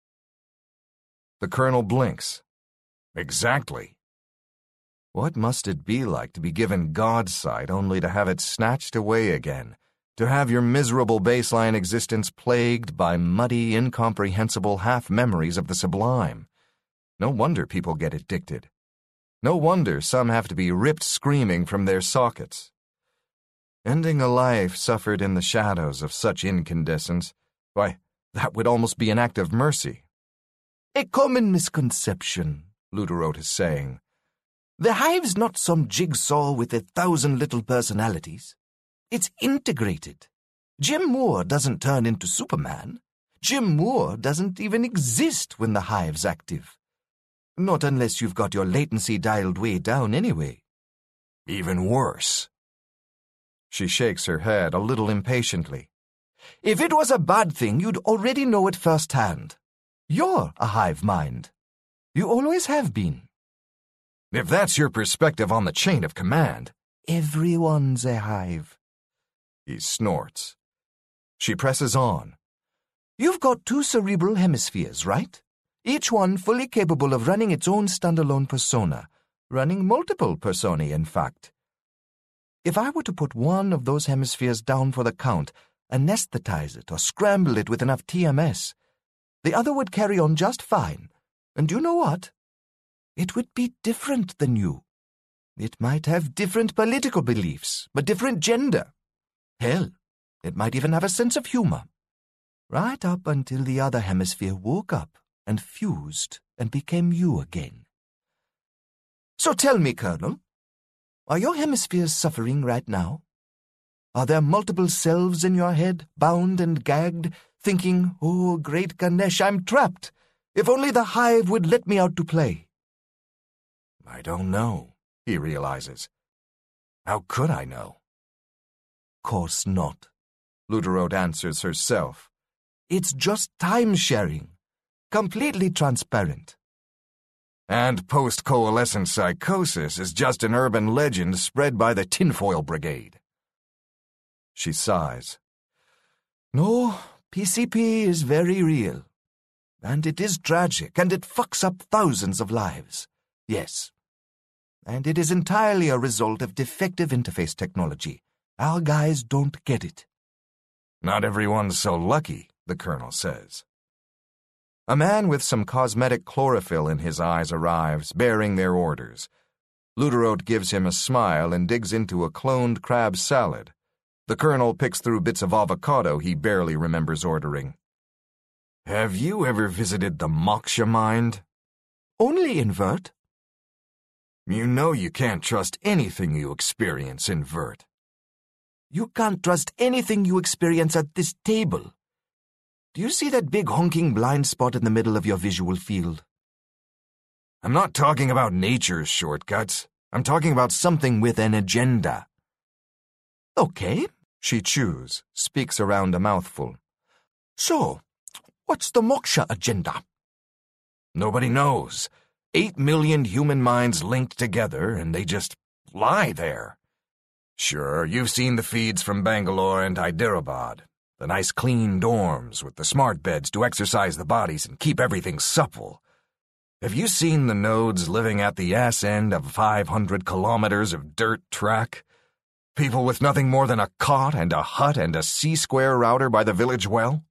S8: The Colonel blinks. Exactly. What must it be like to be given God's sight only to have it snatched away again, to have your miserable baseline existence plagued by muddy, incomprehensible half-memories of the sublime? No wonder people get addicted. No wonder some have to be ripped screaming from their sockets. Ending a life suffered in the shadows of such incandescence, why, that would almost be an act of mercy.
S9: A common misconception, Luderoth is saying. The hive's not some jigsaw with a thousand little personalities. It's integrated. Jim Moore doesn't turn into Superman. Jim Moore doesn't even exist when the hive's active. Not unless you've got your latency dialed way down anyway.
S8: Even worse. She shakes her head a little impatiently.
S9: If it was a bad thing, you'd already know it firsthand. You're a hive mind. You always have been.
S8: If that's your perspective on the chain of command.
S9: Everyone's a hive.
S8: He snorts. She presses on.
S9: You've got two cerebral hemispheres, right? Each one fully capable of running its own standalone persona, running multiple personae, in fact. If I were to put one of those hemispheres down for the count, anesthetize it or scramble it with enough T M S, the other would carry on just fine. And you know what? It would be different than you. It might have different political beliefs, but different gender. Hell, it might even have a sense of humor. Right up until the other hemisphere woke up and fused and became you again. So tell me, Colonel, are your hemispheres suffering right now? Are there multiple selves in your head, bound and gagged, thinking, oh, great Ganesh, I'm trapped. If only the hive would let me out to play.
S8: I don't know, he realizes. How could I know?
S9: Course not, Luderoth answers herself. It's just time-sharing. Completely transparent.
S8: And post-coalescent psychosis is just an urban legend spread by the tinfoil brigade.
S9: She sighs. No, P C P is very real. And it is tragic, and it fucks up thousands of lives. Yes. And it is entirely a result of defective interface technology. Our guys don't get it. Not everyone's so lucky, the colonel says. A man with some cosmetic chlorophyll in his eyes arrives, bearing their orders. Luderoth gives him a smile and digs into a cloned crab salad. The colonel picks through bits of avocado he barely remembers ordering. Have you ever visited the Moksha Mind? Only in Vert. You know you can't trust anything you experience in Vert. You can't trust anything you experience at this table. Do you see that big honking blind spot in the middle of your visual field? I'm not talking about nature's shortcuts. I'm talking about something with an agenda. Okay, she chews, speaks around a mouthful. So, what's the Moksha agenda? Nobody knows. Eight million human minds linked together, and they just lie there. Sure, you've seen the feeds from Bangalore and Hyderabad. The nice clean dorms with the smart beds to exercise the bodies and keep everything supple. Have you seen the nodes living at the ass end of five hundred kilometers of dirt track? People with nothing more than a cot and a hut and a C-square router by the village well?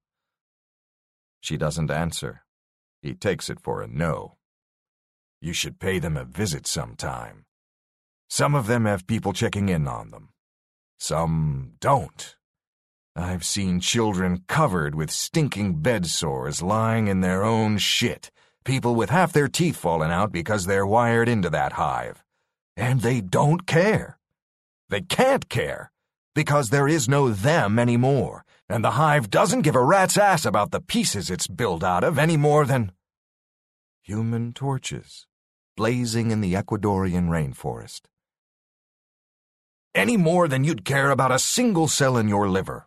S9: She doesn't answer. He takes it for a no. You should pay them a visit sometime. Some of them have people checking in on them. Some don't. I've seen children covered with stinking bed sores lying in their own shit, people with half their teeth falling out because they're wired into that hive. And they don't care. They can't care, because there is no them anymore, and the hive doesn't give a rat's ass about the pieces it's built out of any more than human torches blazing in the Ecuadorian rainforest. Any more than you'd care about a single cell in your liver.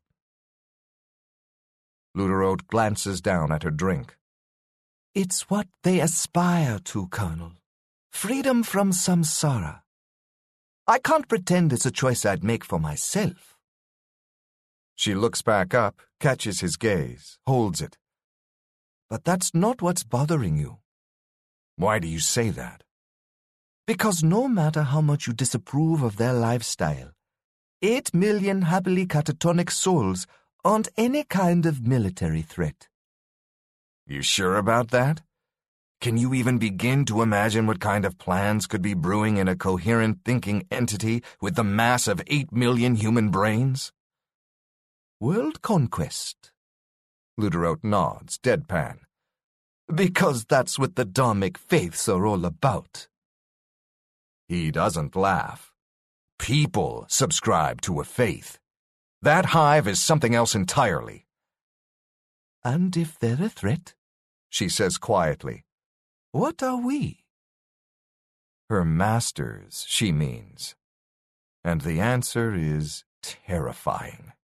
S9: Luderoth glances down at her drink. It's what they aspire to, Colonel. Freedom from samsara. I can't pretend it's a choice I'd make for myself. She looks back up, catches his gaze, holds it. But that's not what's bothering you. Why do you say that? Because no matter how much you disapprove of their lifestyle, eight million happily catatonic souls aren't any kind of military threat. You sure about that? Can you even begin to imagine what kind of plans could be brewing in a coherent thinking entity with the mass of eight million human brains? World conquest. Luderoth nods, deadpan. Because that's what the Dharmic faiths are all about. He doesn't laugh. People subscribe to a faith. That hive is something else entirely. And if they're a threat, she says quietly, what are we? Her masters, she means. And the answer is terrifying.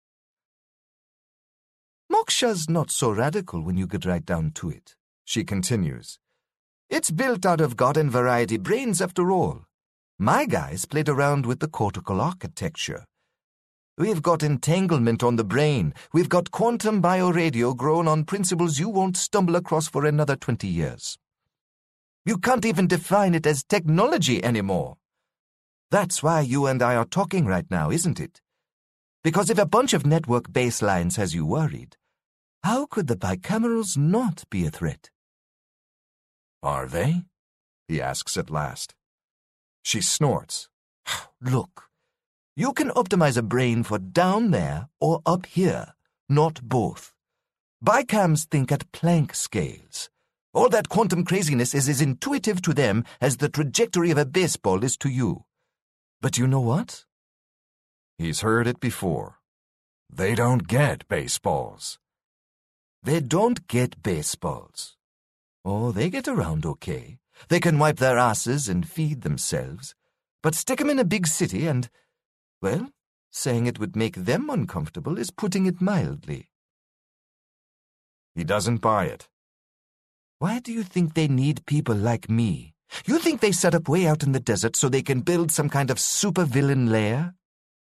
S9: Moksha's not so radical when you get right down to it, she continues. It's built out of garden variety brains after all. My guys played around with the cortical architecture. We've got entanglement on the brain. We've got quantum bioradio grown on principles you won't stumble across for another twenty years. You can't even define it as technology anymore. That's why you and I are talking right now, isn't it? Because if a bunch of network baselines has you worried, how could the bicamerals not be a threat? Are they? He asks at last. She snorts. Look, you can optimize a brain for down there or up here, not both. Bicams think at Planck scales. All that quantum craziness is as intuitive to them as the trajectory of a baseball is to you. But you know what? He's heard it before. They don't get baseballs. They don't get baseballs. Oh, they get around okay. They can wipe their asses and feed themselves. But stick 'em in a big city and, well, saying it would make them uncomfortable is putting it mildly. He doesn't buy it. Why do you think they need people like me? You think they set up way out in the desert so they can build some kind of supervillain lair?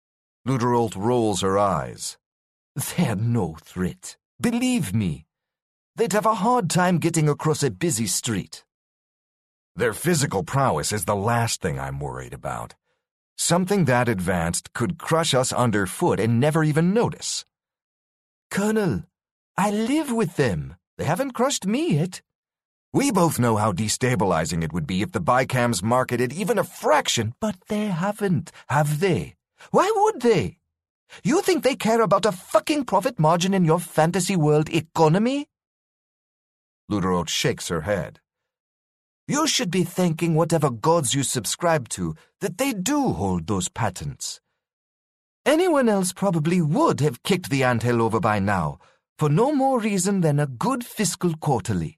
S9: Luderolt rolls her eyes. They're no threat. Believe me. They'd have a hard time getting across a busy street.
S8: Their physical prowess is the last thing I'm worried about. Something that advanced could crush us underfoot and never even notice.
S9: Colonel, I live with them. They haven't crushed me yet.
S8: We both know how destabilizing it would be if the Bicams marketed even a fraction.
S9: But they haven't, have they? Why would they? You think they care about a fucking profit margin in your fantasy world economy?
S8: Luderolt shakes her head.
S9: You should be thanking whatever gods you subscribe to that they do hold those patents. Anyone else probably would have kicked the anthill over by now, for no more reason than a good fiscal quarterly.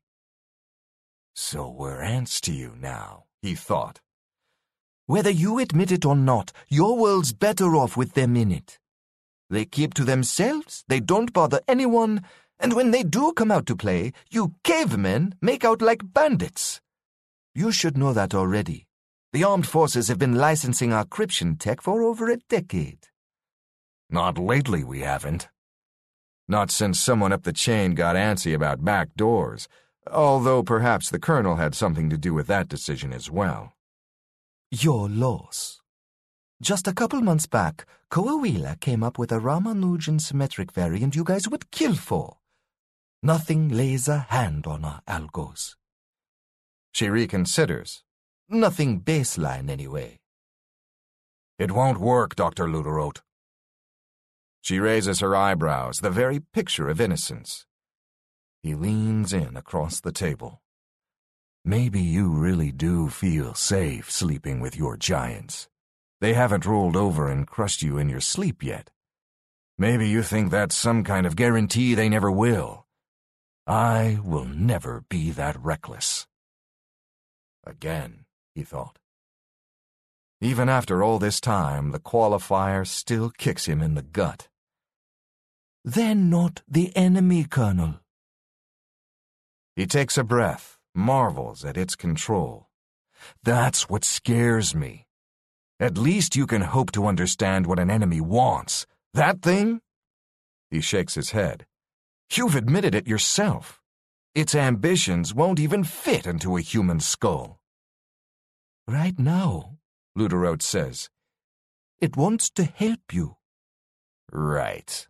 S8: So we're ants to you now, he thought.
S9: Whether you admit it or not, your world's better off with them in it. They keep to themselves, they don't bother anyone, and when they do come out to play, you cavemen make out like bandits. You should know that already. The armed forces have been licensing our cryption tech for over a decade.
S8: Not lately, we haven't. Not since someone up the chain got antsy about back doors, although perhaps the Colonel had something to do with that decision as well.
S9: Your loss. Just a couple months back, Coahuila came up with a Ramanujan symmetric variant you guys would kill for. Nothing lays a hand on our algos.
S8: She reconsiders.
S9: Nothing baseline, anyway.
S8: It won't work, Doctor Luderolt. She raises her eyebrows, the very picture of innocence. He leans in across the table. Maybe you really do feel safe sleeping with your giants. They haven't rolled over and crushed you in your sleep yet. Maybe you think that's some kind of guarantee they never will. I will never be that reckless. Again, he thought. Even after all this time, the qualifier still kicks him in the gut.
S9: They're not the enemy, Colonel.
S8: He takes a breath, marvels at its control. That's what scares me. At least you can hope to understand what an enemy wants. That thing? He shakes his head. You've admitted it yourself. Its ambitions won't even fit into a human skull.
S9: Right now, Luderolt says, it wants to help you.
S8: Right.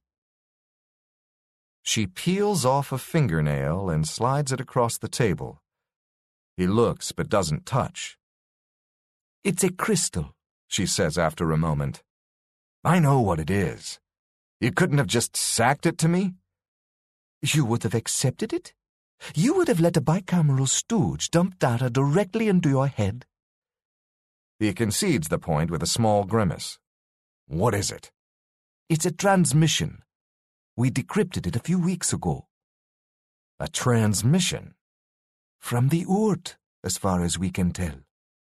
S8: She peels off a fingernail and slides it across the table. He looks but doesn't touch.
S9: It's a crystal,
S8: she says after a moment. I know what it is. You couldn't have just sacked it to me?
S9: You would have accepted it? You would have let a bicameral stooge dump data directly into your head?
S8: He concedes the point with a small grimace. What is it?
S9: It's a transmission. We decrypted it a few weeks ago.
S8: A transmission?
S9: From the Oort, as far as we can tell.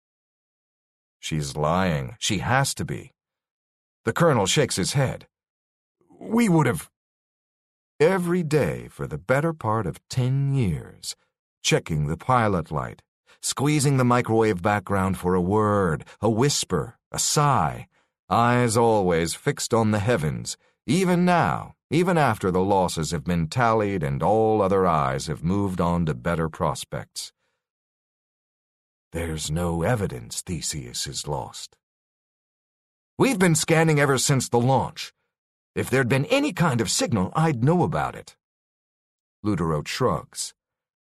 S8: She's lying. She has to be. The Colonel shakes his head. We would have... Every day for the better part of ten years, checking the pilot light, squeezing the microwave background for a word, a whisper, a sigh, eyes always fixed on the heavens, even now, even after the losses have been tallied and all other eyes have moved on to better prospects. There's no evidence Theseus is lost. We've been scanning ever since the launch. If there'd been any kind of signal, I'd know about it.
S9: Luderolt shrugs.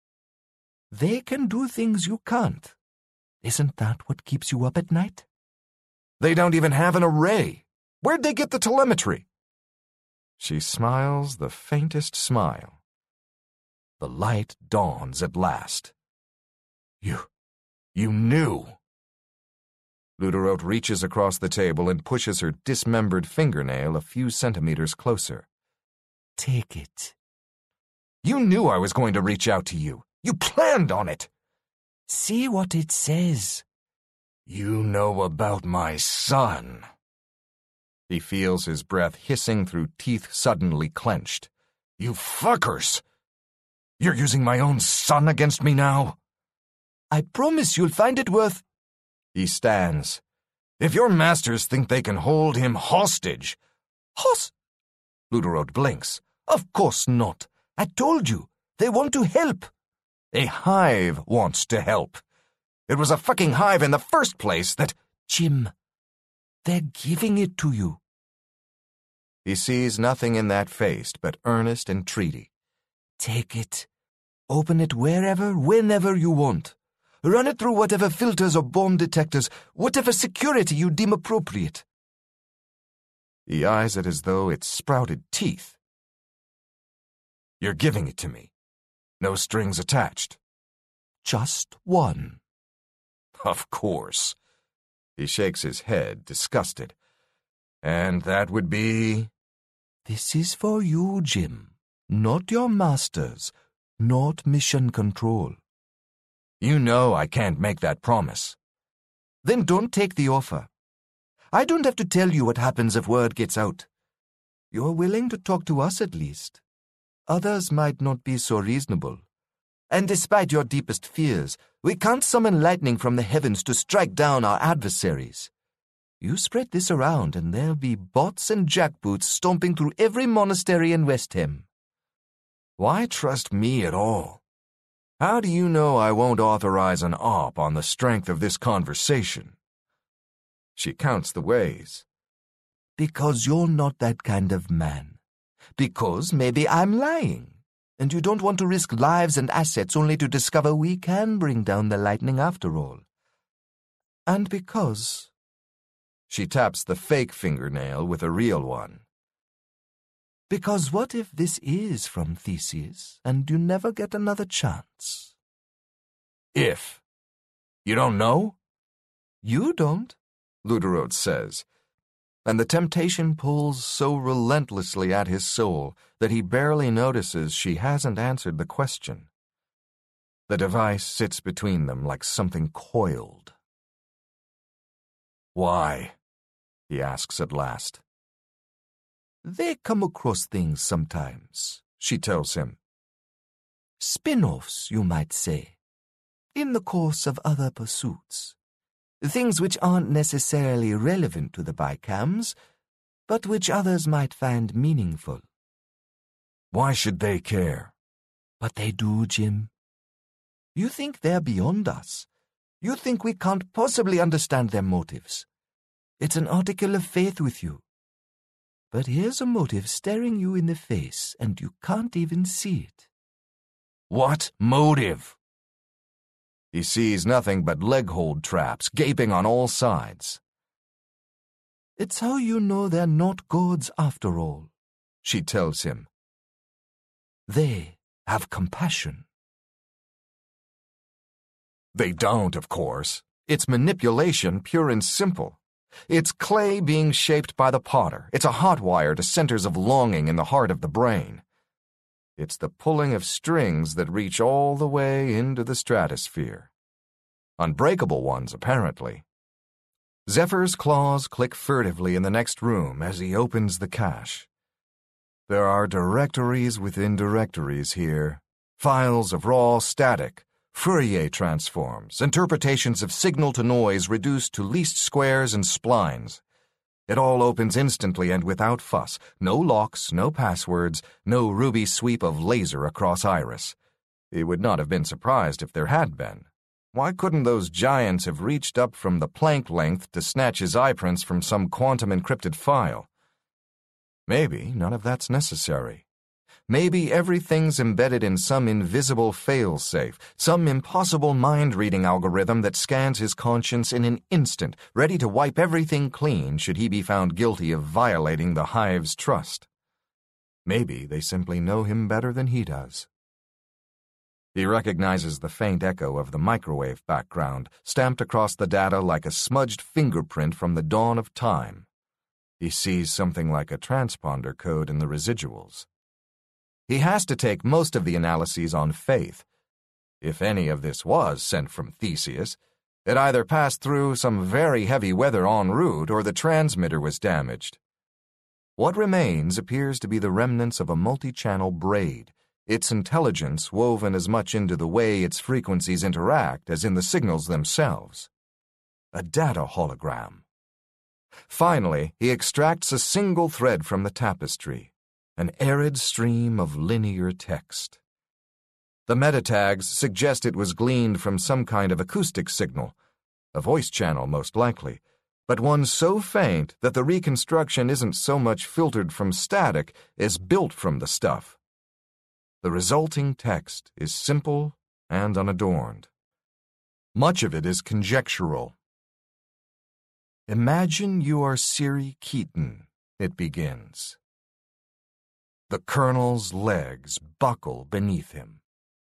S9: They can do things you can't. Isn't that what keeps you up at night?
S8: They don't even have an array. Where'd they get the telemetry? She smiles the faintest smile. The light dawns at last. You... you knew. Luderolt reaches across the table and pushes her dismembered fingernail a few centimeters closer.
S9: Take it.
S8: You knew I was going to reach out to you. You planned on it.
S9: See what it says.
S8: You know about my son. He feels his breath hissing through teeth suddenly clenched. You fuckers! You're using my own son against me now?
S9: I promise you'll find it worth...
S8: He stands. If your masters think they can hold him hostage,
S9: Hoss! Luderode blinks. Of course not. I told you. They want to help. A hive wants to help. It was a fucking hive in the first place that... Jim, they're giving it to you.
S8: He sees nothing in that face but earnest entreaty.
S9: Take it. Open it wherever, whenever you want. Run it through whatever filters or bomb detectors, whatever security you deem appropriate.
S8: He eyes it as though it sprouted teeth. You're giving it to me. No strings attached.
S9: Just one.
S8: Of course. He shakes his head, disgusted. And that would be...
S9: This is for you, Jim. Not your masters. Not mission control.
S8: You know I can't make that promise.
S9: Then don't take the offer. I don't have to tell you what happens if word gets out. You're willing to talk to us at least. Others might not be so reasonable. And despite your deepest fears, we can't summon lightning from the heavens to strike down our adversaries. You spread this around and there'll be bots and jackboots stomping through every monastery in Westhem.
S8: Why trust me at all? How do you know I won't authorize an op on the strength of this conversation? She counts the ways.
S9: Because you're not that kind of man. Because maybe I'm lying, and you don't want to risk lives and assets only to discover we can bring down the lightning after all. And because...
S8: She taps the fake fingernail with a real one.
S9: Because what if this is from Theseus, and you never get another chance?
S8: If. You don't know?
S9: You don't,
S8: Luderode says, and the temptation pulls so relentlessly at his soul that he barely notices she hasn't answered the question. The device sits between them like something coiled. Why? He asks at last.
S9: They come across things sometimes, she tells him. Spin-offs, you might say, in the course of other pursuits. Things which aren't necessarily relevant to the Bicams, but which others might find meaningful.
S8: Why should they care?
S9: But they do, Jim. You think they're beyond us. You think we can't possibly understand their motives. It's an article of faith with you. But here's a motive staring you in the face, and you can't even see it.
S8: What motive? He sees nothing but leg-hold traps gaping on all sides.
S9: It's how you know they're not gods after all, she tells him. They have compassion.
S8: They don't, of course. It's manipulation, pure and simple. It's clay being shaped by the potter. It's a hot wire to centers of longing in the heart of the brain. It's the pulling of strings that reach all the way into the stratosphere. Unbreakable ones, apparently. Zephyr's claws click furtively in the next room as he opens the cache. There are directories within directories here, files of raw static, Fourier transforms, interpretations of signal to noise reduced to least squares and splines. It all opens instantly and without fuss. No locks, no passwords, no ruby sweep of laser across iris. He would not have been surprised if there had been. Why couldn't those giants have reached up from the Planck length to snatch his eyeprints from some quantum-encrypted file? Maybe none of that's necessary. Maybe everything's embedded in some invisible fail-safe, some impossible mind-reading algorithm that scans his conscience in an instant, ready to wipe everything clean should he be found guilty of violating the Hive's trust. Maybe they simply know him better than he does. He recognizes the faint echo of the microwave background, stamped across the data like a smudged fingerprint from the dawn of time. He sees something like a transponder code in the residuals. He has to take most of the analyses on faith. If any of this was sent from Theseus, it either passed through some very heavy weather en route or the transmitter was damaged. What remains appears to be the remnants of a multi-channel braid, its intelligence woven as much into the way its frequencies interact as in the signals themselves. A data hologram. Finally, he extracts a single thread from the tapestry, an arid stream of linear text. The meta tags suggest it was gleaned from some kind of acoustic signal, a voice channel most likely, but one so faint that the reconstruction isn't so much filtered from static as built from the stuff. The resulting text is simple and unadorned. Much of it is conjectural. Imagine you are Siri Keaton, it begins. The Colonel's legs buckle beneath him.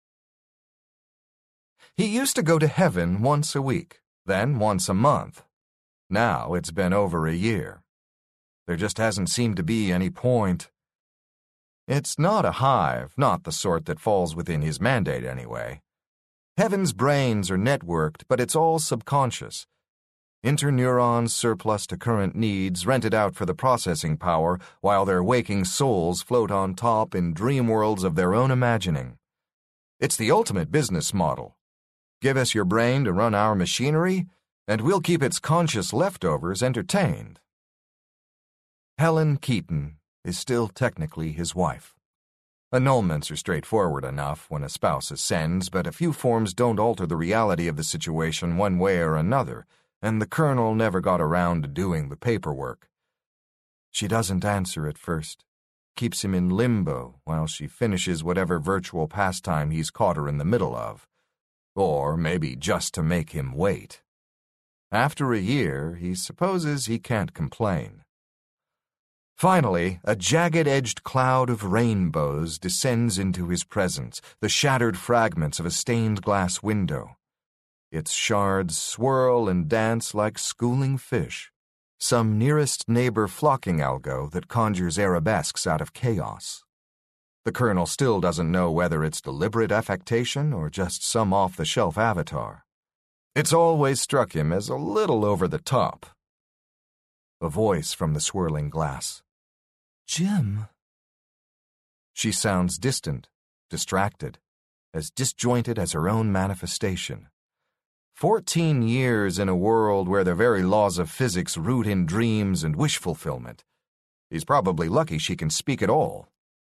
S8: He used to go to heaven once a week, then once a month. Now it's been over a year. There just hasn't seemed to be any point. It's not a hive, not the sort that falls within his mandate anyway. Heaven's brains are networked, but it's all subconscious. Interneurons surplus to current needs rented out for the processing power, while their waking souls float on top in dream worlds of their own imagining. It's the ultimate business model. Give us your brain to run our machinery, and we'll keep its conscious leftovers entertained. Helen Keaton is still technically his wife. Annulments are straightforward enough when a spouse ascends, but a few forms don't alter the reality of the situation one way or another, and the Colonel never got around to doing the paperwork. She doesn't answer at first, keeps him in limbo while she finishes whatever virtual pastime he's caught her in the middle of. Or maybe just to make him wait. After a year, he supposes he can't complain. Finally, a jagged-edged cloud of rainbows descends into his presence, the shattered fragments of a stained glass window. Its shards swirl and dance like schooling fish, some nearest neighbor flocking algo that conjures arabesques out of chaos. The Colonel still doesn't know whether it's deliberate affectation or just some off-the-shelf avatar. It's always struck him as a little over the top. A voice from the swirling glass. Jim. She sounds distant, distracted, as disjointed as her own manifestation. Fourteen years in a world where the very laws of physics root in dreams and wish fulfillment. He's probably lucky she can speak at all.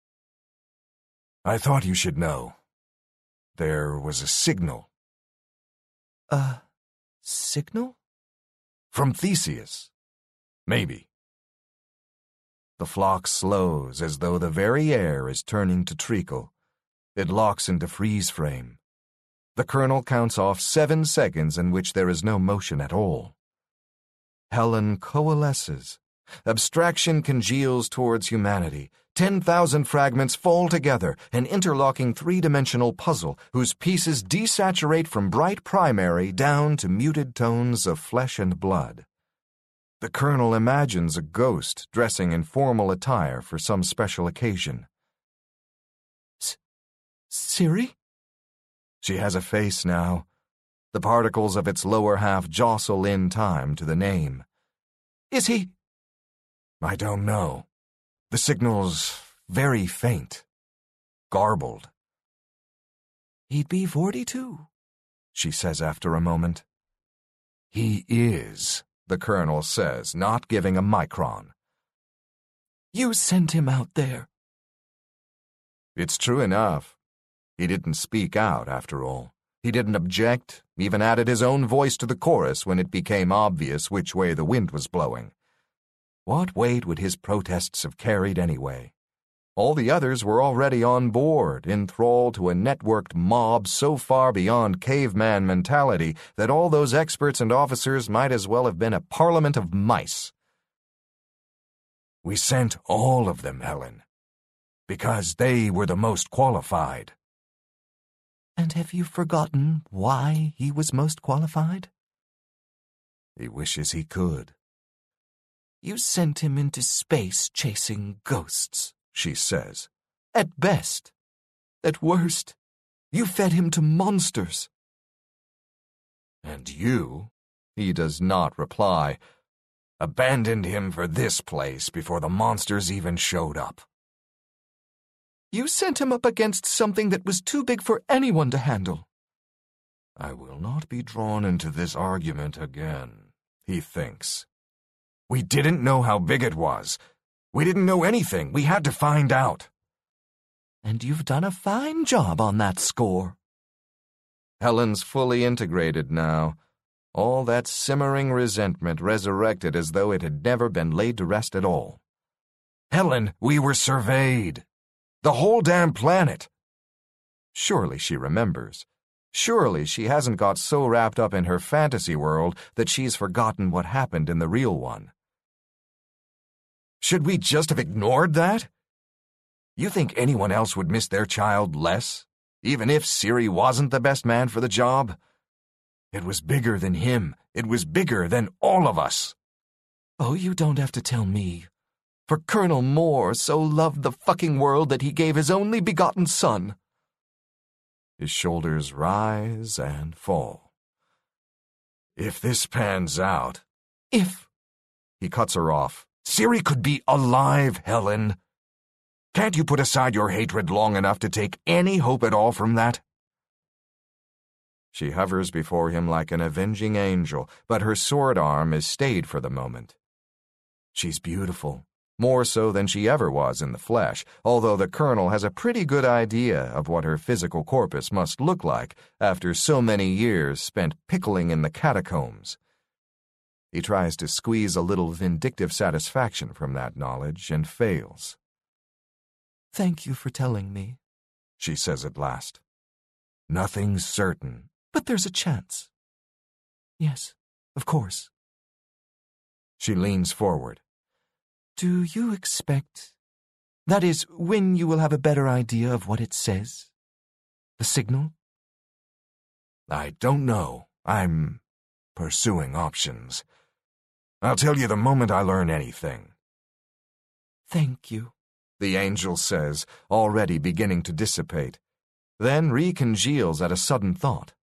S8: I thought you should know. There was a signal. A signal? From Theseus. Maybe. The flock slows as though the very air is turning to treacle. It locks into freeze frame. The Colonel counts off seven seconds in which there is no motion at all. Helen coalesces. Abstraction congeals towards humanity. Ten thousand fragments fall together, an interlocking three-dimensional puzzle whose pieces desaturate from bright primary down to muted tones of flesh and blood. The Colonel imagines a ghost dressing in formal attire for some special occasion. S- Siri? She has a face now. The particles of its lower half jostle in time to the name. Is he? I don't know. The signal's very faint, garbled. He'd be forty-two, she says after a moment. He is, the Colonel says, not giving a micron. You sent him out there. It's true enough. He didn't speak out, after all. He didn't object, even added his own voice to the chorus when it became obvious which way the wind was blowing. What weight would his protests have carried anyway? All the others were already on board, enthralled to a networked mob so far beyond caveman mentality that all those experts and officers might as well have been a parliament of mice. We sent all of them, Helen, because they were the most qualified. And have you forgotten why he was most qualified? He wishes he could. You sent him into space chasing ghosts, she says. At best. At worst, you fed him to monsters. And you, he does not reply, abandoned him for this place before the monsters even showed up. You sent him up against something that was too big for anyone to handle. I will not be drawn into this argument again, he thinks. We didn't know how big it was. We didn't know anything. We had to find out.
S9: And you've done a fine job on that score.
S8: Helen's fully integrated now. All that simmering resentment resurrected as though it had never been laid to rest at all. Helen, we were surveyed. The whole damn planet. Surely she remembers. Surely she hasn't got so wrapped up in her fantasy world that she's forgotten what happened in the real one. Should we just have ignored that? You think anyone else would miss their child less, even if Siri wasn't the best man for the job? It was bigger than him. It was bigger than all of us.
S9: Oh, you don't have to tell me. For Colonel Moore so loved the fucking world that he gave his only begotten son.
S8: His shoulders rise and fall. If this pans out...
S9: If...
S8: He cuts her off. Siri could be alive, Helen. Can't you put aside your hatred long enough to take any hope at all from that? She hovers before him like an avenging angel, but her sword arm is stayed for the moment. She's beautiful, more so than she ever was in the flesh, although the Colonel has a pretty good idea of what her physical corpus must look like after so many years spent pickling in the catacombs. He tries to squeeze a little vindictive satisfaction from that knowledge and fails.
S9: Thank you for telling me,
S8: she says at last. Nothing's certain.
S9: But there's a chance. Yes, of course.
S8: She leans forward.
S9: Do you expect... That is, when you will have a better idea of what it says? The signal?
S8: I don't know. I'm pursuing options. I'll tell you the moment I learn anything.
S9: Thank you,
S8: the angel says, already beginning to dissipate, then recongeals at a sudden thought.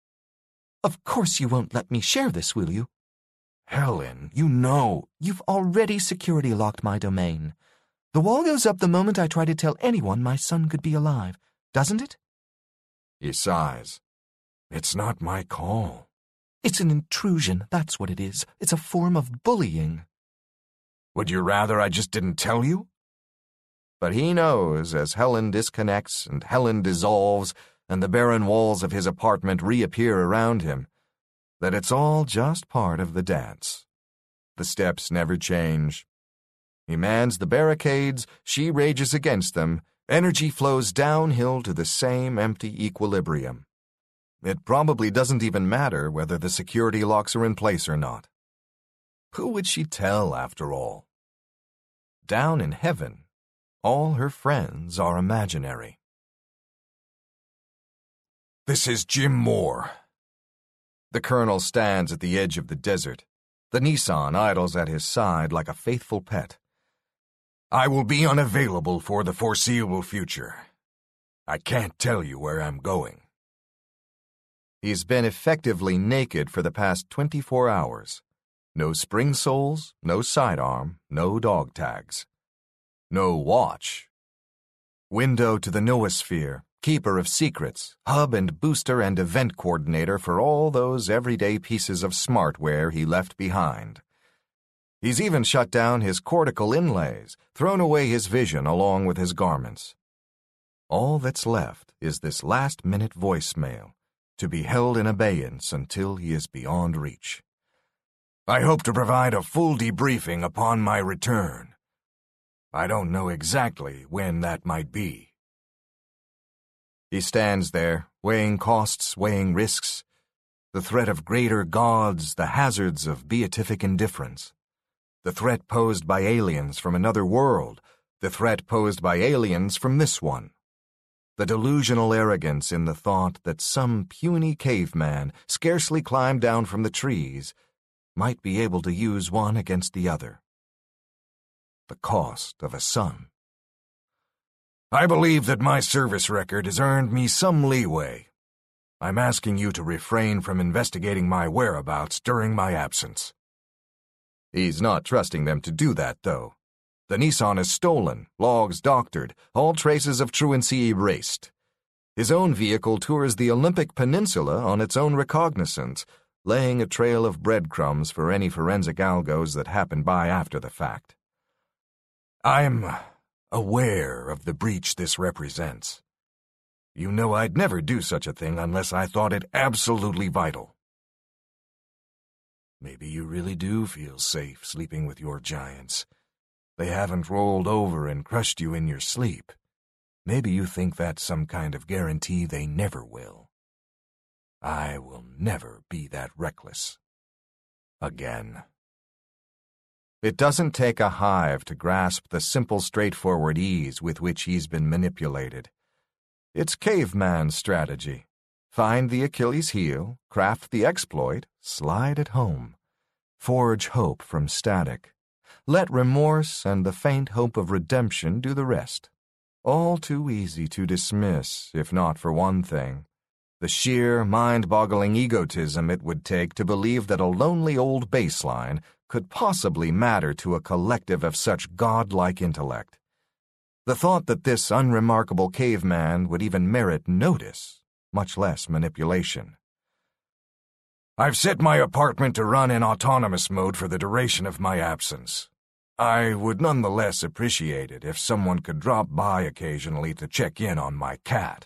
S9: Of course you won't let me share this, will you?
S8: Helen, you know...
S9: You've already security locked my domain. The wall goes up the moment I try to tell anyone my son could be alive, doesn't it?
S8: He sighs. It's not my call.
S9: It's an intrusion, that's what it is. It's a form of bullying.
S8: Would you rather I just didn't tell you? But he knows, as Helen disconnects and Helen dissolves and the barren walls of his apartment reappear around him, that it's all just part of the dance. The steps never change. He mans the barricades, she rages against them, energy flows downhill to the same empty equilibrium. It probably doesn't even matter whether the security locks are in place or not. Who would she tell, after all? Down in heaven, all her friends are imaginary. This is Jim Moore. The Colonel stands at the edge of the desert. The Nissan idles at his side like a faithful pet. I will be unavailable for the foreseeable future. I can't tell you where I'm going. He's been effectively naked for the past twenty-four hours. No spring soles, no sidearm, no dog tags. No watch. Window to the noosphere, keeper of secrets, hub and booster and event coordinator for all those everyday pieces of smartware he left behind. He's even shut down his cortical inlays, thrown away his vision along with his garments. All that's left is this last-minute voicemail, to be held in abeyance until he is beyond reach. I hope to provide a full debriefing upon my return. I don't know exactly when that might be. He stands there, weighing costs, weighing risks, the threat of greater gods, the hazards of beatific indifference, the threat posed by aliens from another world, the threat posed by aliens from this one, the delusional arrogance in the thought that some puny caveman, scarcely climbed down from the trees, might be able to use one against the other. The cost of a son. I believe that my service record has earned me some leeway. I'm asking you to refrain from investigating my whereabouts during my absence. He's not trusting them to do that, though. The Nissan is stolen, logs doctored, all traces of truancy erased. His own vehicle tours the Olympic Peninsula on its own recognizance, laying a trail of breadcrumbs for any forensic algos that happen by after the fact. I'm aware of the breach this represents. You know I'd never do such a thing unless I thought it absolutely vital. Maybe you really do feel safe sleeping with your giants. They haven't rolled over and crushed you in your sleep. Maybe you think that's some kind of guarantee they never will. I will never be that reckless. Again. It doesn't take a hive to grasp the simple, straightforward ease with which he's been manipulated. It's caveman strategy. Find the Achilles heel, craft the exploit, slide it home. Forge hope from static. Let remorse and the faint hope of redemption do the rest. All too easy to dismiss, if not for one thing. The sheer, mind-boggling egotism it would take to believe that a lonely old baseline could possibly matter to a collective of such godlike intellect. The thought that this unremarkable caveman would even merit notice, much less manipulation. I've set my apartment to run in autonomous mode for the duration of my absence. I would nonetheless appreciate it if someone could drop by occasionally to check in on my cat.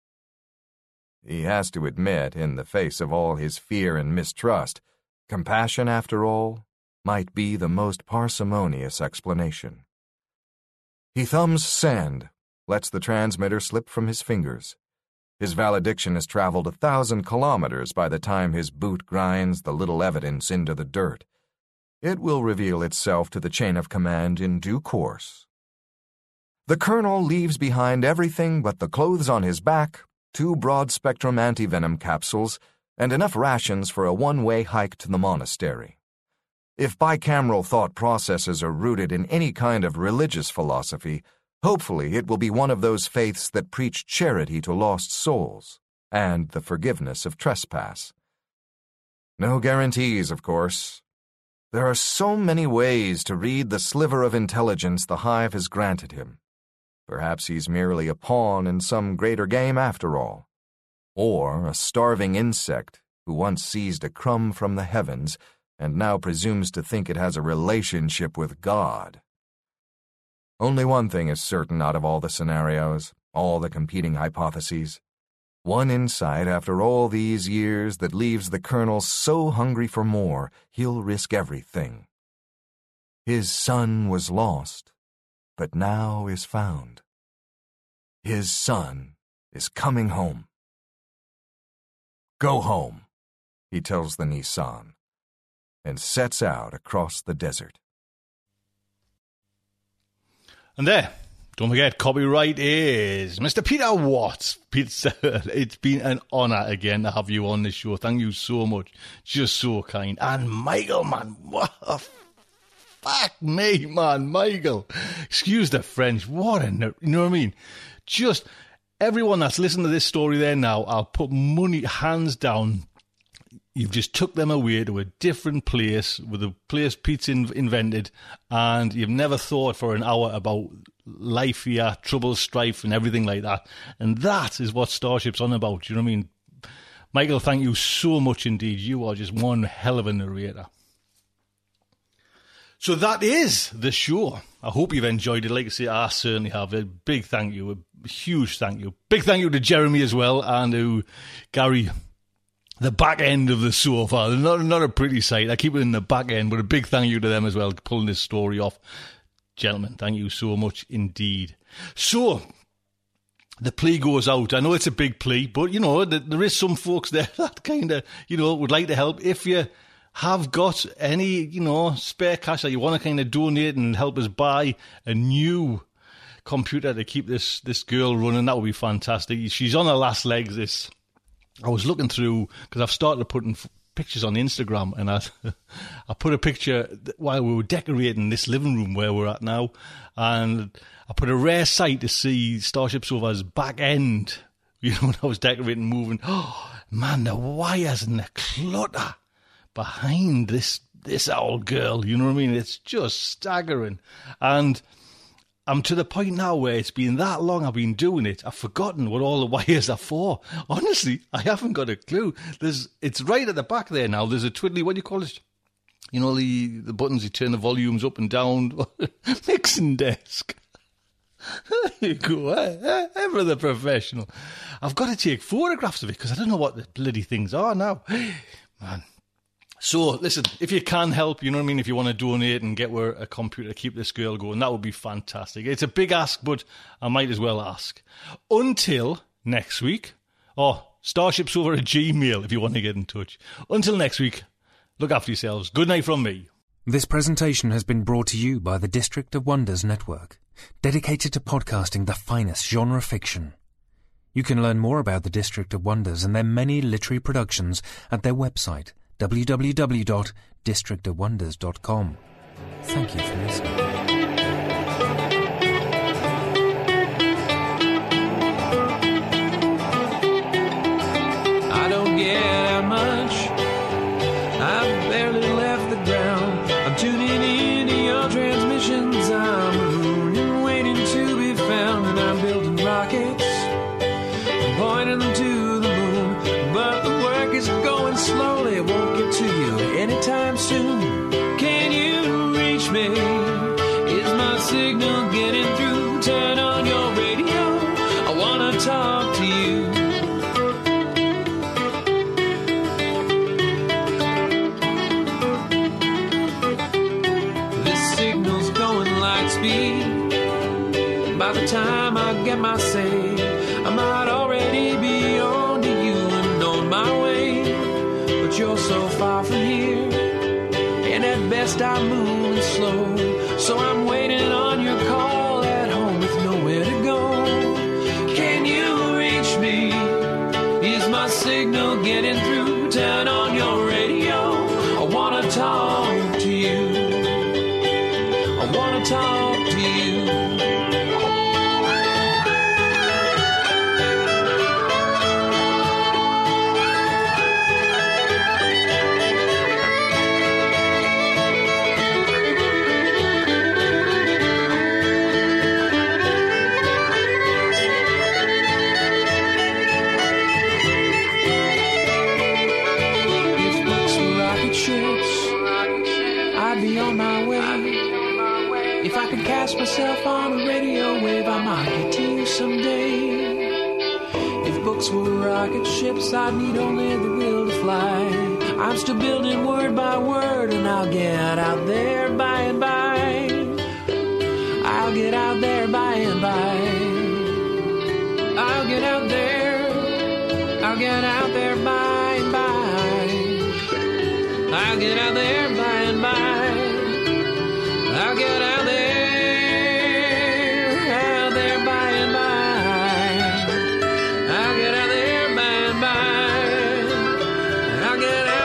S8: He has to admit, in the face of all his fear and mistrust, compassion, after all, might be the most parsimonious explanation. He thumbs send, lets the transmitter slip from his fingers. His valediction has traveled a thousand kilometers by the time his boot grinds the little evidence into the dirt. It will reveal itself to the chain of command in due course. The colonel leaves behind everything but the clothes on his back, two broad-spectrum antivenom capsules, and enough rations for a one-way hike to the monastery. If bicameral thought processes are rooted in any kind of religious philosophy, hopefully it will be one of those faiths that preach charity to lost souls and the forgiveness of trespass. No guarantees, of course. There are so many ways to read the sliver of intelligence the hive has granted him. Perhaps he's merely a pawn in some greater game after all. Or a starving insect who once seized a crumb from the heavens and now presumes to think it has a relationship with God. Only one thing is certain out of all the scenarios, all the competing hypotheses. One insight after all these years that leaves the colonel so hungry for more, he'll risk everything. His son was lost, but now is found. His son is coming home. Go home, he tells the Nissan, and sets out across the desert.
S7: And there, don't forget, copyright is Mister Peter Watts. Peter, it's been an honour again to have you on the show. Thank you so much. Just so kind. And Michael, man, what a fuck me, man, Michael. Excuse the French. What a, you know what I mean? Just everyone that's listening to this story there now, I'll put money, hands down. You've just took them away to a different place with a place Pete's in, invented, and you've never thought for an hour about life here, trouble, strife, and everything like that. And that is what Starship's on about. You know what I mean? Michael, thank you so much indeed. You are just one hell of a narrator. So that is the show. I hope you've enjoyed it. Like I say, I certainly have. A big thank you, a huge thank you. Big thank you to Jeremy as well, and to Gary. The back end of the sofa. Not, not a pretty sight. I keep it in the back end, but a big thank you to them as well, pulling this story off. Gentlemen, thank you so much indeed. So, the plea goes out. I know it's a big plea, but, you know, there is some folks there that kind of, you know, would like to help. If you have got any, you know, spare cash that you want to kind of donate and help us buy a new computer to keep this, this girl running, that would be fantastic. She's on her last legs, this... I was looking through, because I've started putting f- pictures on Instagram, and I I put a picture while we were decorating this living room where we're at now, and I put a rare sight to see Starship Sofa's back end, you know, when I was decorating, moving. Oh, man, the wires and the clutter behind this, this old girl, you know what I mean? It's just staggering. And I'm to the point now where it's been that long I've been doing it, I've forgotten what all the wires are for. Honestly, I haven't got a clue. There's, it's right at the back there now. There's a twiddly, what do you call it? You know, the, the buttons you turn the volumes up and down. Mixing desk. There you go, eh? Ever the professional. I've got to take photographs of it because I don't know what the bloody things are now. Man. So, listen, if you can help, you know what I mean, if you want to donate and get where a computer to keep this girl going, that would be fantastic. It's a big ask, but I might as well ask. Until next week, or Starships over at Gmail if you want to get in touch. Until next week, look after yourselves. Good night from me.
S6: This presentation has been brought to you by the District of Wonders Network, dedicated to podcasting the finest genre fiction. You can learn more about the District of Wonders and their many literary productions at their website, w w w dot district of wonders dot com. Thank you for listening.
S5: I don't get out much. I've barely left the ground. I'm tuning into your transmissions. I'm marooned and waiting to be found. And I'm building rockets, pointing them to the moon. But the work is going slowly. It won't get to you anytime soon. Can you reach me? Is my signal getting through? Turn on your radio. I want to talk to you. By the time I get my say, I might already be on to you and on my way. But you're so far from here, and at best I'm moving slow. So I'm waiting on your call at home with nowhere to go. Can you reach me? Is my signal getting through? Turn on your radio. I wanna talk to you. I wanna talk to you. If I could cast myself on a radio wave, I might get to you someday. If books were rocket ships, I'd need only the will to fly. I'm still building word by word, and I'll get out there by and by. I'll get out there by and by. I'll get out there. I'll get out there by and by. I'll get out there by and by. I'll get out there, out there by and by. I'll get out there by and by. I'll get out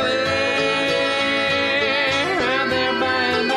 S5: there, out there by and